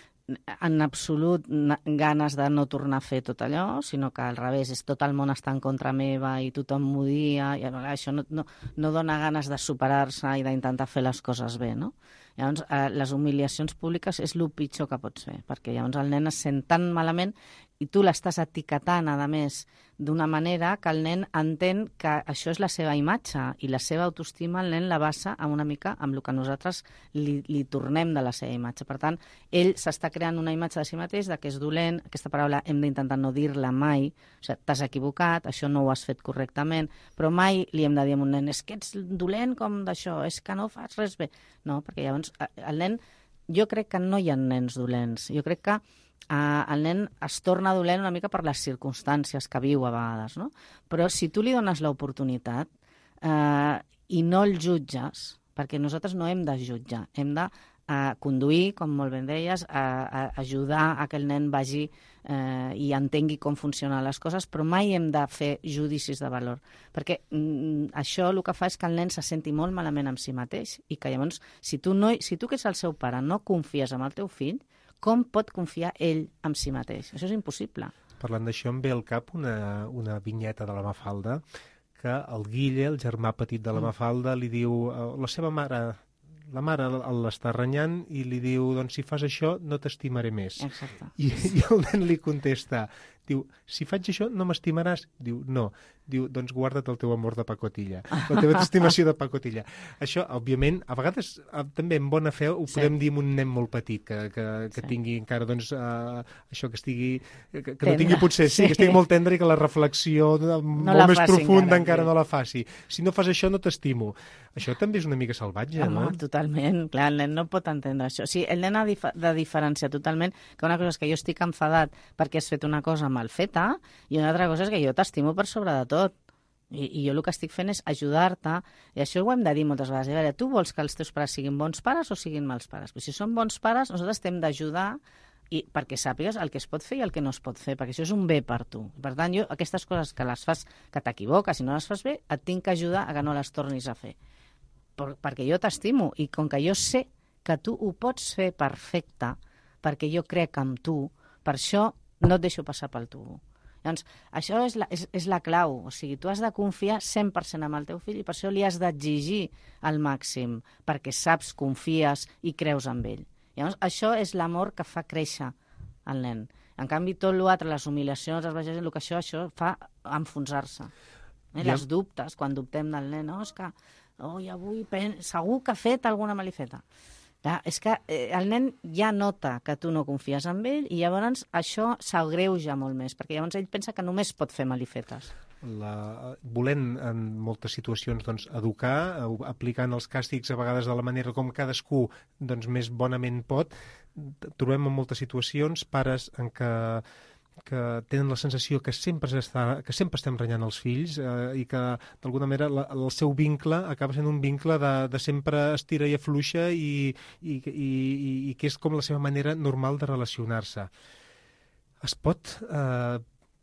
A: en absolut na- ganes de no tornar a fer tot allò, sinó que al revés, és tot el món està en contra meva i tothom m'odia, i això no, no, no dona ganes de superar-se i d'intentar fer les coses bé, no? Llavors, eh, les humiliacions públiques és el pitjor que pots fer, perquè llavors el nen es sent tan malament i tu l'estàs etiquetant, a més, d'una manera que el nen entén que això és la seva imatge i la seva autoestima el nen la basa en una mica amb el que nosaltres li, li tornem de la seva imatge. Per tant, ell s'està creant una imatge de si mateix, de que és dolent, aquesta paraula hem d'intentar no dir-la mai, o sigui, t'has equivocat, això no ho has fet correctament, però mai li hem de dir a un nen, és que ets dolent com d'això, és que no fas res bé. No, perquè llavors el nen, jo crec que no hi ha nens dolents, jo crec que Uh, el nen es torna dolent una mica per les circumstàncies que viu a vegades, no? Però si tu li dones l'oportunitat uh, i no el jutges, perquè nosaltres no hem de jutjar, hem de uh, conduir, com molt ben deies, a, a ajudar a que el nen vagi uh, i entengui com funcionen les coses, però mai hem de fer judicis de valor, perquè mm, això el que fa és que el nen se senti molt malament amb si mateix i que llavors, si tu, no, si tu que ets el seu pare no confies en el teu fill, com pot confiar ell en si mateix? Això és impossible.
C: Parlant d'això, em ve al cap una, una vinyeta de la Mafalda que el Guille, el germà petit de la Mafalda, li diu, la seva mare, la mare l'està renyant i li diu, doncs si fas això no t'estimaré més.
A: Exacte.
C: I, I el nen li contesta, diu, si faig això no m'estimaràs? Diu, no. Diu, doncs guarda't el teu amor de pacotilla, la teva estimació de pacotilla. Això, òbviament, a vegades també en bona fe ho
A: Sí.
C: podem dir amb un nen molt petit, que, que, que
A: Sí.
C: tingui encara, doncs, uh, això que estigui, que, que no
A: Tendre,
C: tingui potser, sí,
A: sí.
C: que estigui molt tendre i que la reflexió no molt
A: la
C: més
A: faci
C: profunda
A: encara,
C: encara
A: sí.
C: no la faci. Si no fas això no t'estimo. Això també és una mica salvatge,
A: Home,
C: no?
A: totalment. Clar, el nen no pot entendre això. Sí, el nen ha dif de diferenciar totalment que una cosa és que jo estic enfadat perquè has fet una cosa mal feta i una altra cosa és que jo t'estimo per sobre de tot. I, I jo el que estic fent és ajudar-te, i això ho hem de dir moltes vegades. A veure, tu vols que els teus pares siguin bons pares o siguin mals pares? Però si són bons pares, nosaltres t'hem d'ajudar i perquè sàpigues el que es pot fer i el que no es pot fer, perquè això és un bé per tu. Per tant, jo aquestes coses que les fas, que t'equivoques i no les fas bé, et tinc que ajudar a que no les tornis a fer. Per, perquè jo t'estimo i com que jo sé que tu ho pots fer perfecte, perquè jo crec en tu, per això no et deixo passar pel tubo. Llavors, això és la, és, és la clau. O sigui, tu has de confiar cent per cent en el teu fill i per això li has d'exigir al màxim, perquè saps, confies i creus en ell. Llavors, això és l'amor que fa créixer el nen. En canvi, tot l'altre, les humiliacions, les baixes, el que això, això fa enfonsar-se. Eh?
C: Ja.
A: Les dubtes, quan dubtem del nen, no, és que oh, avui pen... segur que ha fet alguna malifeta. Clar, és que eh, el nen ja nota que tu no confies en ell i llavors això s'agreuja molt més, perquè llavors ell pensa que només pot fer malifetes.
C: La, volent en moltes situacions doncs, educar, eh, aplicant els càstigs a vegades de la manera com cadascú doncs, més bonament pot, trobem en moltes situacions pares en què que tenen la sensació que sempre, està, que sempre estem renyant els fills eh, i que d'alguna manera la, el seu vincle acaba sent un vincle de, de sempre estira i afluixa i, i, i, i que és com la seva manera normal de relacionar-se. Es pot eh,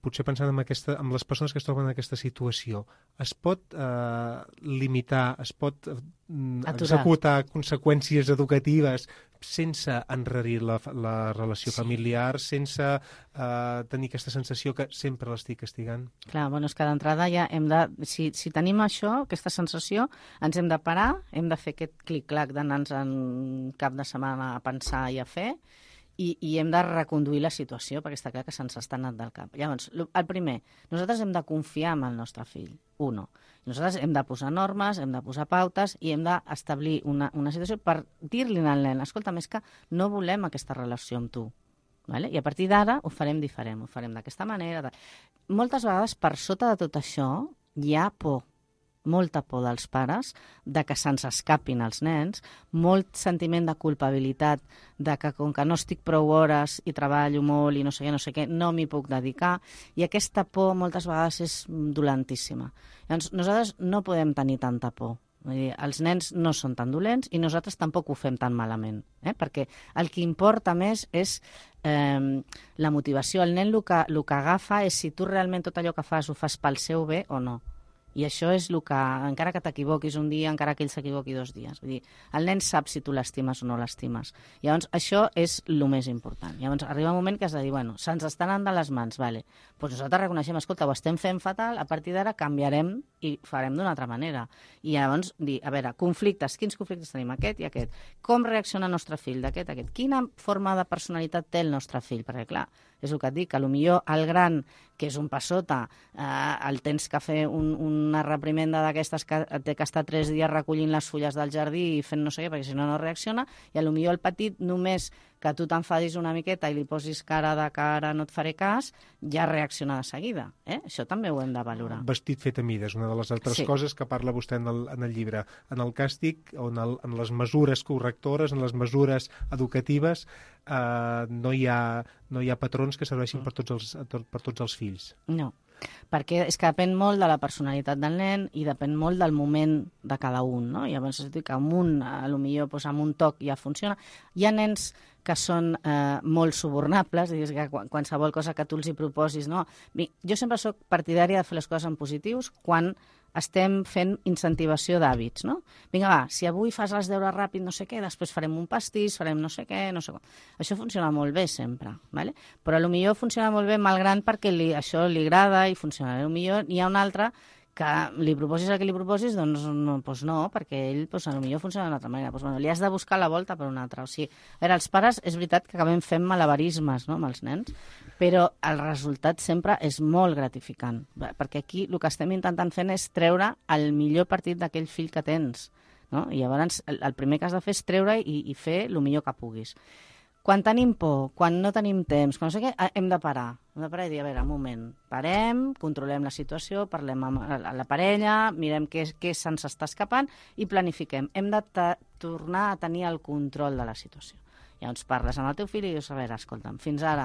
C: potser pensant en, aquesta, en les persones que es troben en aquesta situació, es pot eh, limitar, es pot eh, executar conseqüències educatives sense enrarir la, la relació sí. familiar, sense eh, tenir aquesta sensació que sempre l'estic castigant?
A: Clar, bueno, és que d'entrada ja hem de... Si, si tenim això, aquesta sensació, ens hem de parar, hem de fer aquest clic-clac d'anar-nos en cap de setmana a pensar i a fer, i, i hem de reconduir la situació, perquè està clar que se'ns està anant del cap. Llavors, el primer, nosaltres hem de confiar en el nostre fill, uno. Nosaltres hem de posar normes, hem de posar pautes i hem d'establir una, una situació per dir-li al nen, escolta, més que no volem aquesta relació amb tu. Vale? I a partir d'ara ho farem diferent, ho farem d'aquesta manera. Moltes vegades, per sota de tot això, hi ha por. Molta por dels pares de que se'ns escapin els nens, molt sentiment de culpabilitat de que com que no estic prou hores i treballo molt i no sé què, no sé què, no m'hi puc dedicar, i aquesta por moltes vegades és dolentíssima. Llavors, nosaltres no podem tenir tanta por. Vull dir, els nens no són tan dolents i nosaltres tampoc ho fem tan malament, eh? Perquè el que importa més és eh, la motivació. El nen el que, el que agafa és si tu realment tot allò que fas ho fas pel seu bé o no. I això és el que, encara que t'equivoquis un dia, encara que ell s'equivoqui dos dies. Vull dir, el nen sap si tu l'estimes o no l'estimes. Llavors, això és el més important. Llavors, arriba un moment que has de dir, bueno, se'ns estan anant de les mans, vale. Doncs nosaltres reconeixem, escolta, ho estem fent fatal, a partir d'ara canviarem i farem d'una altra manera. I llavors dir, a veure, conflictes, quins conflictes tenim? Aquest i aquest. Com reacciona el nostre fill d'aquest, aquest? Quina forma de personalitat té el nostre fill? Perquè, clar, és el que et dic, que potser el gran, que és un passota, eh, el tens que fer un, una reprimenda d'aquestes que té que estar tres dies recollint les fulles del jardí i fent no sé què, perquè si no no reacciona, i potser el petit només que tu t'enfadis una miqueta i li posis cara de cara, no et faré cas, ja reacciona de seguida. Eh? Això també ho hem de valorar.
C: Vestit fet a mides, una de les altres sí. coses que parla vostè en el, en el llibre. En el càstig, on el, en les mesures correctores, en les mesures educatives, eh, no, hi ha, no hi ha patrons que serveixin per tots els, per tots els fills.
A: No, perquè és que depèn molt de la personalitat del nen i depèn molt del moment de cada un, no? Llavors, és a dir, que amb un, potser doncs, amb un toc ja funciona. Hi ha nens que són eh, molt subornables, digues que qualsevol cosa que tu els hi proposis, no? Jo sempre sóc partidària de fer les coses en positius quan estem fent incentivació d'hàbits, no? Vinga, va, si avui fas els deures ràpid, no sé què, després farem un pastís, farem no sé què, no sé què. Això funciona molt bé sempre, ¿vale? Però potser funciona molt bé malgrat perquè li, això li agrada i funciona. Potser hi ha un altre que li proposis el que li proposis, doncs no, doncs no perquè ell doncs, potser funciona d'una altra manera. Doncs, bueno, li has de buscar la volta per una altra. O sigui, a veure, els pares és veritat que acabem fent malabarismes, no?, amb els nens, però el resultat sempre és molt gratificant, perquè aquí el que estem intentant fent és treure el millor partit d'aquell fill que tens, no? I llavors el, el primer que has de fer és treure i, i fer el millor que puguis. Quan tenim por, quan no tenim temps, quan no sé què, hem de parar. Hem de parar i dir, a veure, un moment, parem, controlem la situació, parlem amb la parella, mirem què, què se'ns està escapant i planifiquem. Hem de tornar a tenir el control de la situació. Llavors parles amb el teu fill i dius, a veure, escolta'm, fins ara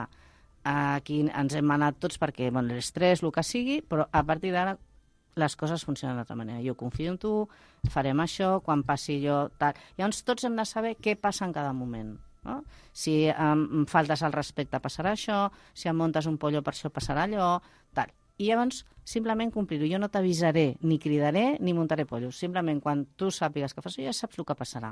A: aquí ens hem anat tots perquè, bueno, l'estrès, el que sigui, però a partir d'ara les coses funcionen d'altra manera. Jo confio en tu, farem això, quan passi jo, tal. Llavors tots hem de saber què passa en cada moment. No? Si em um, faltes al respecte passarà això, si em muntes un pollo per això passarà allò, tal. I llavors simplement complir-ho. Jo no t'avisaré, ni cridaré, ni muntaré pollos. Simplement quan tu sàpigues que fas això ja saps el que passarà.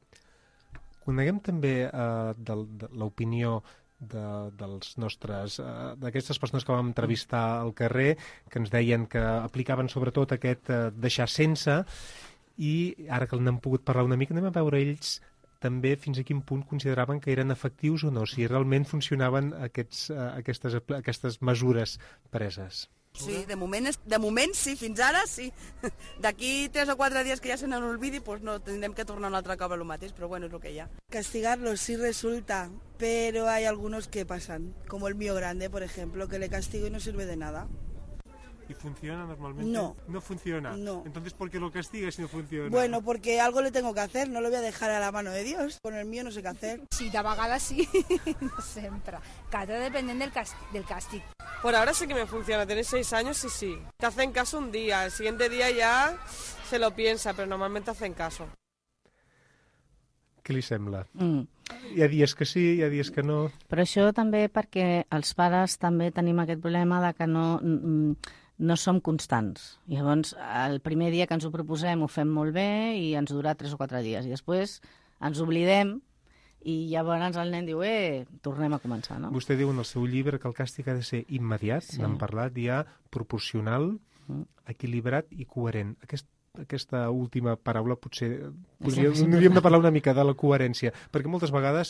C: Coneguem també eh, de, de l'opinió de, dels nostres, eh, d'aquestes persones que vam entrevistar al carrer, que ens deien que aplicaven sobretot aquest eh, deixar sense, i ara que n'hem pogut parlar una mica, anem a veure ells també fins a quin punt consideraven que eren efectius o no, si realment funcionaven aquests, uh, aquestes, aquestes mesures preses.
E: Sí, de moment, és, de moment sí, fins ara sí. D'aquí tres o quatre dies que ja se n'olvidi, pues no, tindrem que tornar un altre cop a lo mateix, però bueno, és el que hi ha.
H: Castigarlos sí resulta, pero hay algunos que pasan, como el mío grande, por ejemplo, que le castigo y no sirve de nada.
C: ¿Y funciona normalmente?
H: No.
C: ¿No funciona?
H: No.
C: Entonces, ¿por qué lo castigas si no funciona?
H: Bueno, porque algo le tengo que hacer, no lo voy a dejar a la mano de Dios. Con el mío no sé qué hacer.
F: Sí, de vegades sí, no sempre. Cada dependent del, cast del càstig.
I: Por ahora sí que me funciona, tenés seis años y sí. Te hacen caso un día, el siguiente día ya se lo piensa, pero normalmente hacen caso.
C: Què li sembla?
A: Mm.
C: Hi ha dies que sí, hi ha dies que no...
A: Però això també perquè els pares també tenim aquest problema de que no, no som constants. Llavors, el primer dia que ens ho proposem ho fem molt bé i ens dura tres o quatre dies. I després ens oblidem i llavors el nen diu, eh, tornem a començar, no?
C: Vostè diu en el seu llibre que el càstig ha de ser immediat,
A: Sí.
C: n'hem parlat ja, proporcional,
A: Mm.
C: equilibrat i coherent. Aquest, aquesta última paraula potser...
A: Sí,
C: Podríem,
A: sí, sí.
C: hauríem de parlar una mica de la coherència, perquè moltes vegades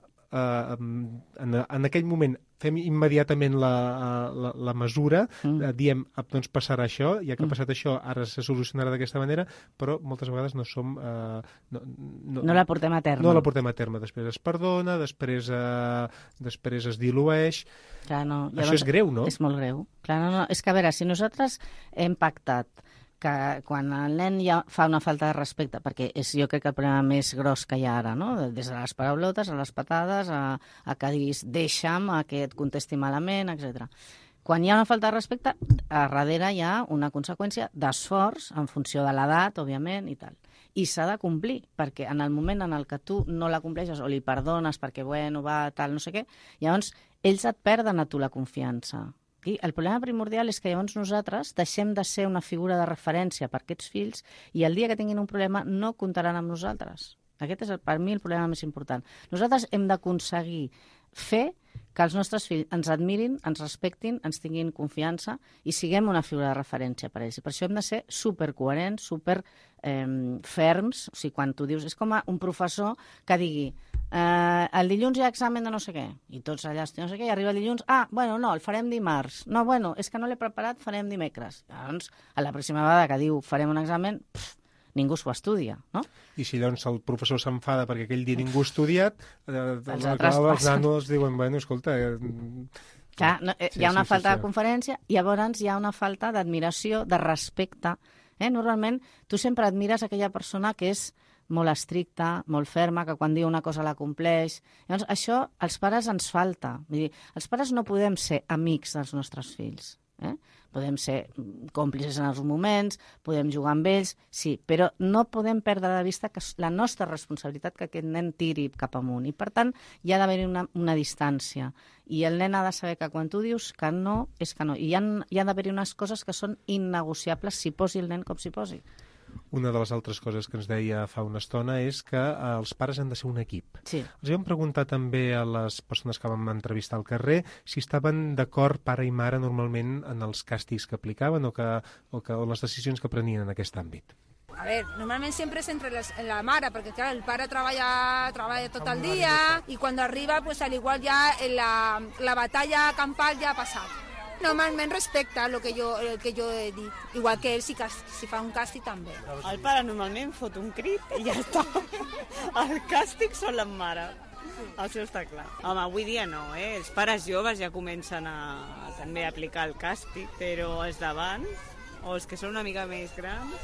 C: eh, en, en aquell moment fem immediatament la, la, la mesura,
A: Mm.
C: eh, diem, ah, doncs passarà això, ja que ha
A: Mm.
C: passat això, ara se solucionarà d'aquesta manera, però moltes vegades no som... Eh, no, no,
A: No la portem a terme.
C: No la portem a terme. Després es perdona, després, eh, després es dilueix...
A: Clar, no.
C: Això és greu, no?
A: És molt greu. Clar, no, no. És que, a veure, si nosaltres hem pactat que quan el nen ja fa una falta de respecte, perquè és jo crec que el problema més gros que hi ha ara, no? Des de les paraulotes, a les patades, a, a que diguis deixa'm, a que et contesti malament, etcètera. Quan hi ha una falta de respecte, a darrere hi ha una conseqüència d'esforç en funció de l'edat, òbviament, i tal. I s'ha de complir, perquè en el moment en el que tu no la compleixes o li perdones perquè, bueno, va, tal, no sé què, llavors ells et perden a tu la confiança. I el problema primordial és que llavors nosaltres deixem de ser una figura de referència per aquests fills i el dia que tinguin un problema no comptaran amb nosaltres. Aquest és, el, per mi, el problema més important. Nosaltres hem d'aconseguir fer que els nostres fills ens admirin, ens respectin, ens tinguin confiança i siguem una figura de referència per ells. I per això hem de ser supercoherents, super eh, ferms. O sigui, quan tu dius... És com un professor que digui eh, el dilluns hi ha examen de no sé què, i tots allà no sé què, i arriba el dilluns, ah, bueno, no, el farem dimarts. No, bueno, és que no l'he preparat, farem dimecres. Llavors, a la pròxima vegada que diu farem un examen, pff, ningú s'ho estudia, no?
C: I si llavors el professor s'enfada perquè aquell dia ningú ha estudiat, eh,
A: Els
C: els,
A: altres
C: els
A: passen.
C: nanos diuen, bueno, escolta... Eh,
A: Clar, no, eh,
C: sí,
A: hi ha una
C: sí,
A: falta
C: sí, sí.
A: de conferència i llavors hi ha una falta d'admiració, de respecte. Eh? Normalment, tu sempre admires aquella persona que és molt estricta, molt ferma, que quan diu una cosa la compleix. Llavors, això als pares ens falta. Vull dir, els pares no podem ser amics dels nostres fills. Eh? Podem ser còmplices en els moments, podem jugar amb ells, sí, però no podem perdre de vista que és la nostra responsabilitat que aquest nen tiri cap amunt. I, per tant, hi ha d'haver una, una distància. I el nen ha de saber que quan tu dius que no, és que no. I hi ha, hi ha d'haver unes coses que són innegociables, si posi el nen com s'hi posi.
C: Una de les altres coses que ens deia fa una estona és que eh, els pares han de ser un equip.
A: Sí.
C: Els vam preguntar també a les persones que vam entrevistar al carrer si estaven d'acord pare i mare normalment en els càstigs que aplicaven o, que, o, que, o les decisions que prenien en aquest àmbit.
F: A ver, normalment sempre és entre les, la mare, perquè clar, el pare treballa, treballa tot el dia i quan arriba, pues, al igual ja la, la batalla campal ja ha passat. Normalment respecta el que jo, el que jo he dit, igual que ell si, si fa un càstig també.
G: El pare normalment fot un crit i ja està. El càstig són les mares. Això està clar. Home, avui dia no, eh? Els pares joves ja comencen a, a també aplicar el càstig, però els d'abans, o els que són una mica més grans,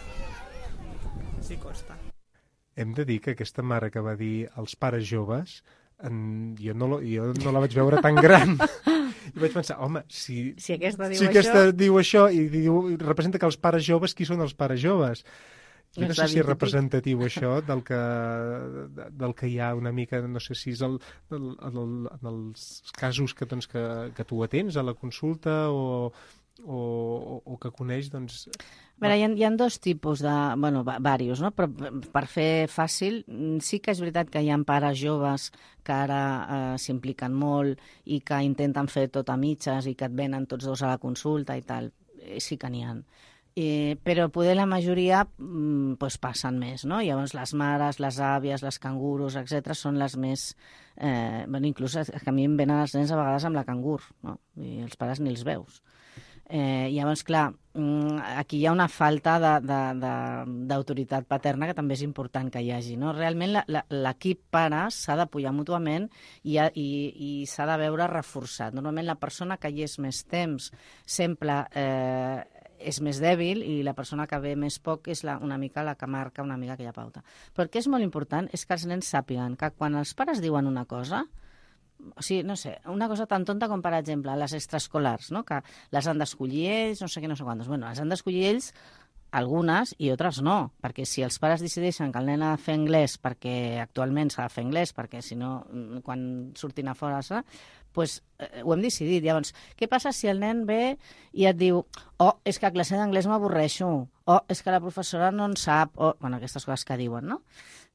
G: sí costa.
C: Hem de dir que aquesta mare que va dir els pares joves, en, jo, no, jo no la vaig veure tan gran. I vaig pensar, home, si,
A: si aquesta diu
C: si aquesta
A: això...
C: diu això i diu, representa que els pares joves, qui són els pares joves? Jo no, no sé si és representatiu això del que, del que hi ha una mica, no sé si és el, el, el, el, els casos que, doncs, que, que tu atens a la consulta o, o, o que coneix, doncs...
A: A veure, hi ha, hi ha dos tipus de... Bueno, diversos, no? Però per fer fàcil, sí que és veritat que hi ha pares joves que ara eh, s'impliquen molt i que intenten fer tot a mitges i que et venen tots dos a la consulta i tal. Eh, sí que n'hi ha. Eh, però poder la majoria mm, pues passen més, no? Llavors les mares, les àvies, les cangurus, etcètera, són les més... Eh, bueno, inclús a mi em venen els nens a vegades amb la cangur, no? I els pares ni els veus. Eh, llavors, clar, aquí hi ha una falta d'autoritat paterna que també és important que hi hagi, no? Realment l'equip pares s'ha d'apoyar mútuament i, i, i s'ha de veure reforçat. Normalment la persona que hi és més temps sempre eh, és més dèbil i la persona que ve més poc és la, una mica la que marca una mica aquella pauta. Però el que és molt important és que els nens sàpiguen que quan els pares diuen una cosa, o sigui, no sé, una cosa tan tonta com, per exemple, les extraescolars, no? Que les han d'escollir ells, no sé què, no sé quantos. Bueno, les han d'escollir ells algunes i altres no, perquè si els pares decideixen que el nen ha de fer anglès perquè actualment s'ha de fer anglès, perquè si no, quan surtin a fora, doncs eh, ho hem decidit. Llavors, què passa si el nen ve i et diu oh, és que a classe d'anglès m'avorreixo, oh, és que la professora no en sap, o, oh, bueno, aquestes coses que diuen, no?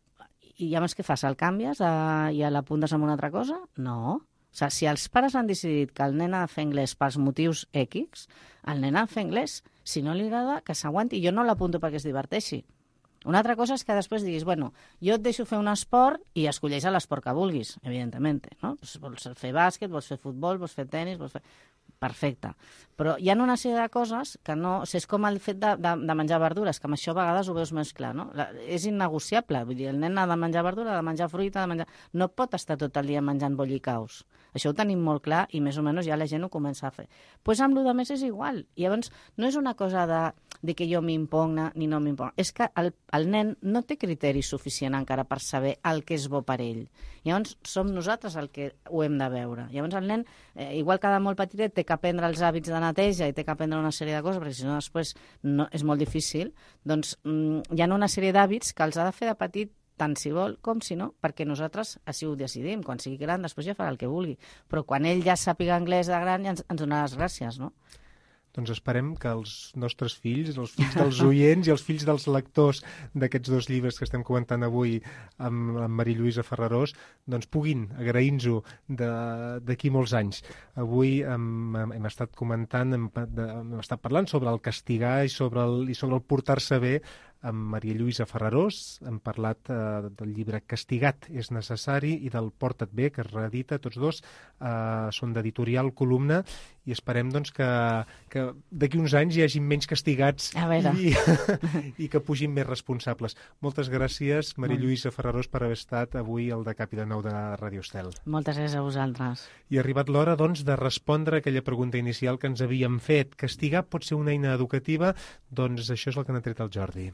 A: I llavors què fas? El canvies a, i l'apuntes amb una altra cosa? No. O sigui, si els pares han decidit que el nen ha de fer anglès pels motius X, el nen ha de fer anglès. Si no li agrada, que s'aguanti. Jo no l'apunto perquè es diverteixi. Una altra cosa és que després diguis, bueno, jo et deixo fer un esport i escolleix l'esport que vulguis, evidentment, no? Vols fer bàsquet, vols fer futbol, vols fer tennis, vols fer... Perfecte. Però hi ha una sèrie de coses que no... O sigui, és com el fet de, de, de menjar verdures, que amb això a vegades ho veus més clar, no? La, és innegociable. Vull dir, el nen ha de menjar verdura, ha de menjar fruita, ha de menjar... No pot estar tot el dia menjant bollicaus. Això ho tenim molt clar i més o menys ja la gent ho comença a fer. Doncs pues amb el més és igual. I llavors no és una cosa de, de que jo m'impugna ni no m'impugna. És que el, el nen no té criteri suficient encara per saber el que és bo per ell. Llavors som nosaltres el que ho hem de veure. Llavors el nen, eh, igual que de molt petitet, té que aprendre els hàbits de neteja i té que aprendre una sèrie de coses, perquè si no després no, és molt difícil, doncs mm, hi ha una sèrie d'hàbits que els ha de fer de petit tant si vol com si no, perquè nosaltres així ho decidim. Quan sigui gran, després ja farà el que vulgui. Però quan ell ja sàpiga anglès de gran, ja ens, ens donarà les gràcies, no?
C: Doncs esperem que els nostres fills, els fills dels oients i els fills dels lectors d'aquests dos llibres que estem comentant avui amb, amb Maria Lluïsa Ferrarós, doncs puguin agrair-nos-ho d'aquí molts anys. Avui hem, hem estat comentant, hem, de, hem estat parlant sobre el castigar i sobre el, i sobre el portar-se bé amb Maria Lluïsa Ferrarós. Hem parlat eh, del llibre Castigat és necessari i del Porta't bé, que es reedita, tots dos eh, són d'editorial Columna, i esperem doncs, que, que d'aquí uns anys hi hagi menys castigats i, i que pugin més responsables. Moltes gràcies, Maria Lluïsa Ferrarós, per haver estat avui al De Cap i de Nou de Ràdio Estel.
A: Moltes gràcies a vosaltres.
C: I ha arribat l'hora, doncs, de respondre a aquella pregunta inicial que ens havíem fet. Castigar pot ser una eina educativa? Doncs això és el que n'ha tret el Jordi.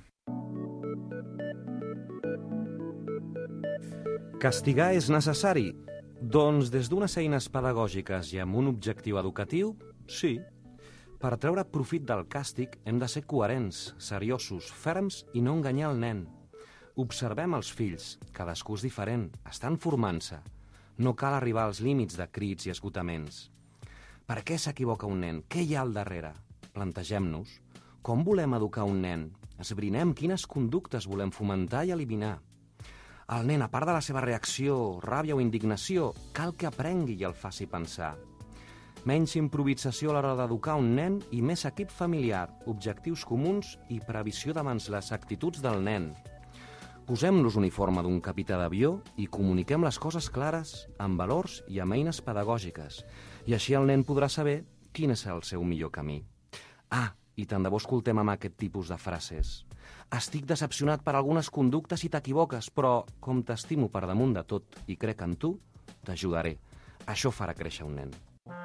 D: Castigar és necessari? Doncs des d'unes eines pedagògiques i amb un objectiu educatiu, sí. Per treure profit del càstig hem de ser coherents, seriosos, ferms i no enganyar el nen. Observem els fills, cadascú és diferent, estan formant-se. No cal arribar als límits de crits i esgotaments. Per què s'equivoca un nen? Què hi ha al darrere? Plantegem-nos. Com volem educar un nen? Esbrinem quines conductes volem fomentar i eliminar. El nen, a part de la seva reacció, ràbia o indignació, cal que aprengui i el faci pensar. Menys improvisació a l'hora d'educar un nen i més equip familiar, objectius comuns i previsió davant les actituds del nen. Posem-nos uniforme d'un capità d'avió i comuniquem les coses clares, amb valors i amb eines pedagògiques. I així el nen podrà saber quin és el seu millor camí. Ah, i tant de bo escoltem amb aquest tipus de frases. Estic decepcionat per algunes conductes i t'equivoques, però com t'estimo per damunt de tot i crec en tu, t'ajudaré. Això farà créixer un nen.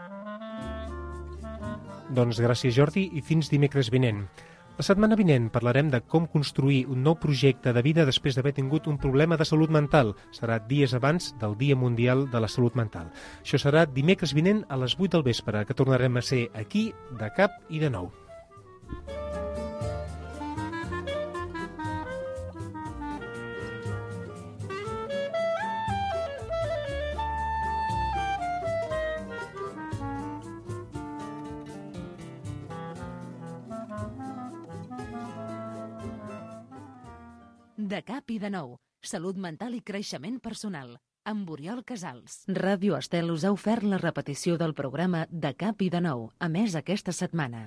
C: Doncs gràcies, Jordi, i fins dimecres vinent. La setmana vinent parlarem de com construir un nou projecte de vida després d'haver tingut un problema de salut mental. Serà dies abans del Dia Mundial de la Salut Mental. Això serà dimecres vinent a les vuit del vespre, que tornarem a ser aquí, de cap i de nou.
B: De cap i de nou. Salut mental i creixement personal. Amb Oriol Casals. Ràdio Estel us ha ofert la repetició del programa De cap i de nou, emès aquesta setmana.